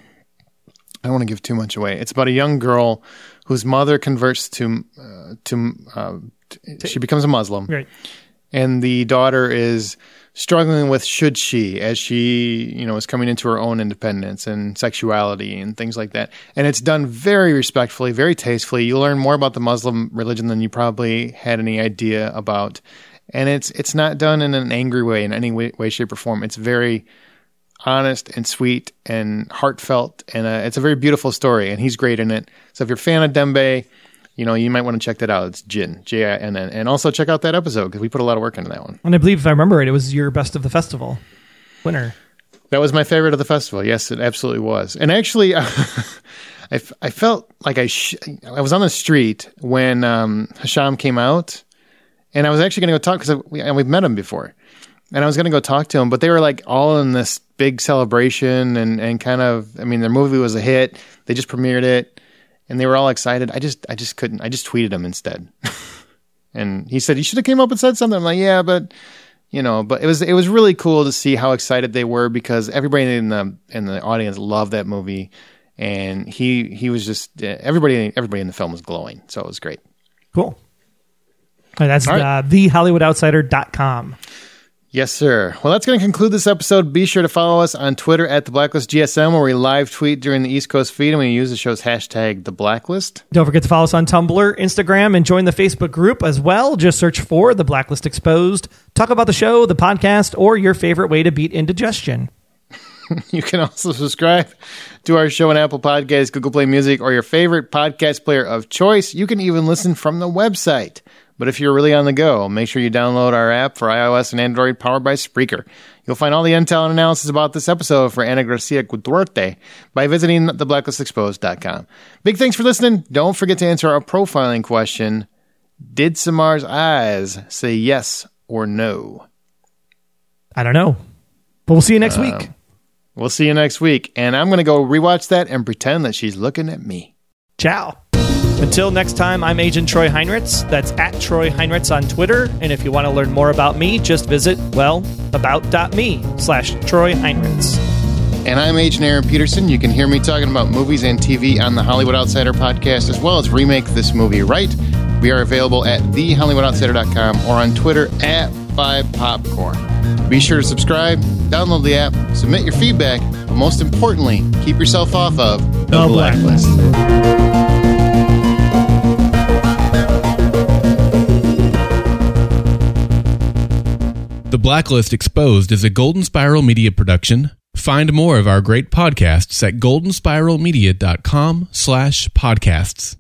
I don't want to give too much away. It's about a young girl whose mother converts to, uh, to, uh, she becomes a Muslim. Right. And the daughter is struggling with should she, as she, you know, is coming into her own independence and sexuality and things like that. And it's done very respectfully, very tastefully. You learn more about the Muslim religion than you probably had any idea about. And it's it's not done in an angry way in any way, way shape, or form. It's very honest and sweet and heartfelt, and uh, it's a very beautiful story, and he's great in it. So if you're a fan of Dembe, you know, you might want to check that out. It's Jinn, J I N N. And also check out that episode, because we put a lot of work into that one. And I believe, if I remember it, it was your best of the festival winner. That was my favorite of the festival. Yes, it absolutely was. And actually, uh, I, f- I felt like I sh- I was on the street when um, Hisham came out, and I was actually going to go talk, because we, and we've met him before. And I was going to go talk to him, but they were like all in this big celebration and, and kind of, I mean, their movie was a hit. They just premiered it and they were all excited. I just, I just couldn't, I just tweeted him instead. And he said, you should have came up and said something. I'm like, yeah, but you know, but it was, it was really cool to see how excited they were, because everybody in the, in the audience loved that movie. And he, he was just, everybody, everybody in the film was glowing. So it was great. Cool. All right, that's all right. uh, the hollywood outsider dot com. Yes, sir. Well, that's going to conclude this episode. Be sure to follow us on Twitter at The Blacklist G S M, where we live tweet during the East Coast feed, and we use the show's hashtag The Blacklist. Don't forget to follow us on Tumblr, Instagram, and join the Facebook group as well. Just search for The Blacklist Exposed. Talk about the show, the podcast, or your favorite way to beat indigestion. You can also subscribe to our show on Apple Podcasts, Google Play Music, or your favorite podcast player of choice. You can even listen from the website. But if you're really on the go, make sure you download our app for iOS and Android, powered by Spreaker. You'll find all the intel and analysis about this episode for Ana Gracia Duarte by visiting the blacklist exposed dot com. Big thanks for listening. Don't forget to answer our profiling question. Did Samar's eyes say yes or no? I don't know. But we'll see you next Uh, week. We'll see you next week. And I'm going to go rewatch that and pretend that she's looking at me. Ciao. Until next time, I'm Agent Troy Heinritz. That's at Troy Heinritz on Twitter. And if you want to learn more about me, just visit, well, about.me slash Troy Heinritz. And I'm Agent Aaron Peterson. You can hear me talking about movies and T V on the Hollywood Outsider podcast, as well as Remake This Movie Right. We are available at the hollywood outsider dot com or on Twitter at five popcorn. Be sure to subscribe, download the app, submit your feedback, but most importantly, keep yourself off of the, the Blacklist. The Blacklist Exposed is a Golden Spiral Media production. Find more of our great podcasts at golden spiral media dot com slash podcasts.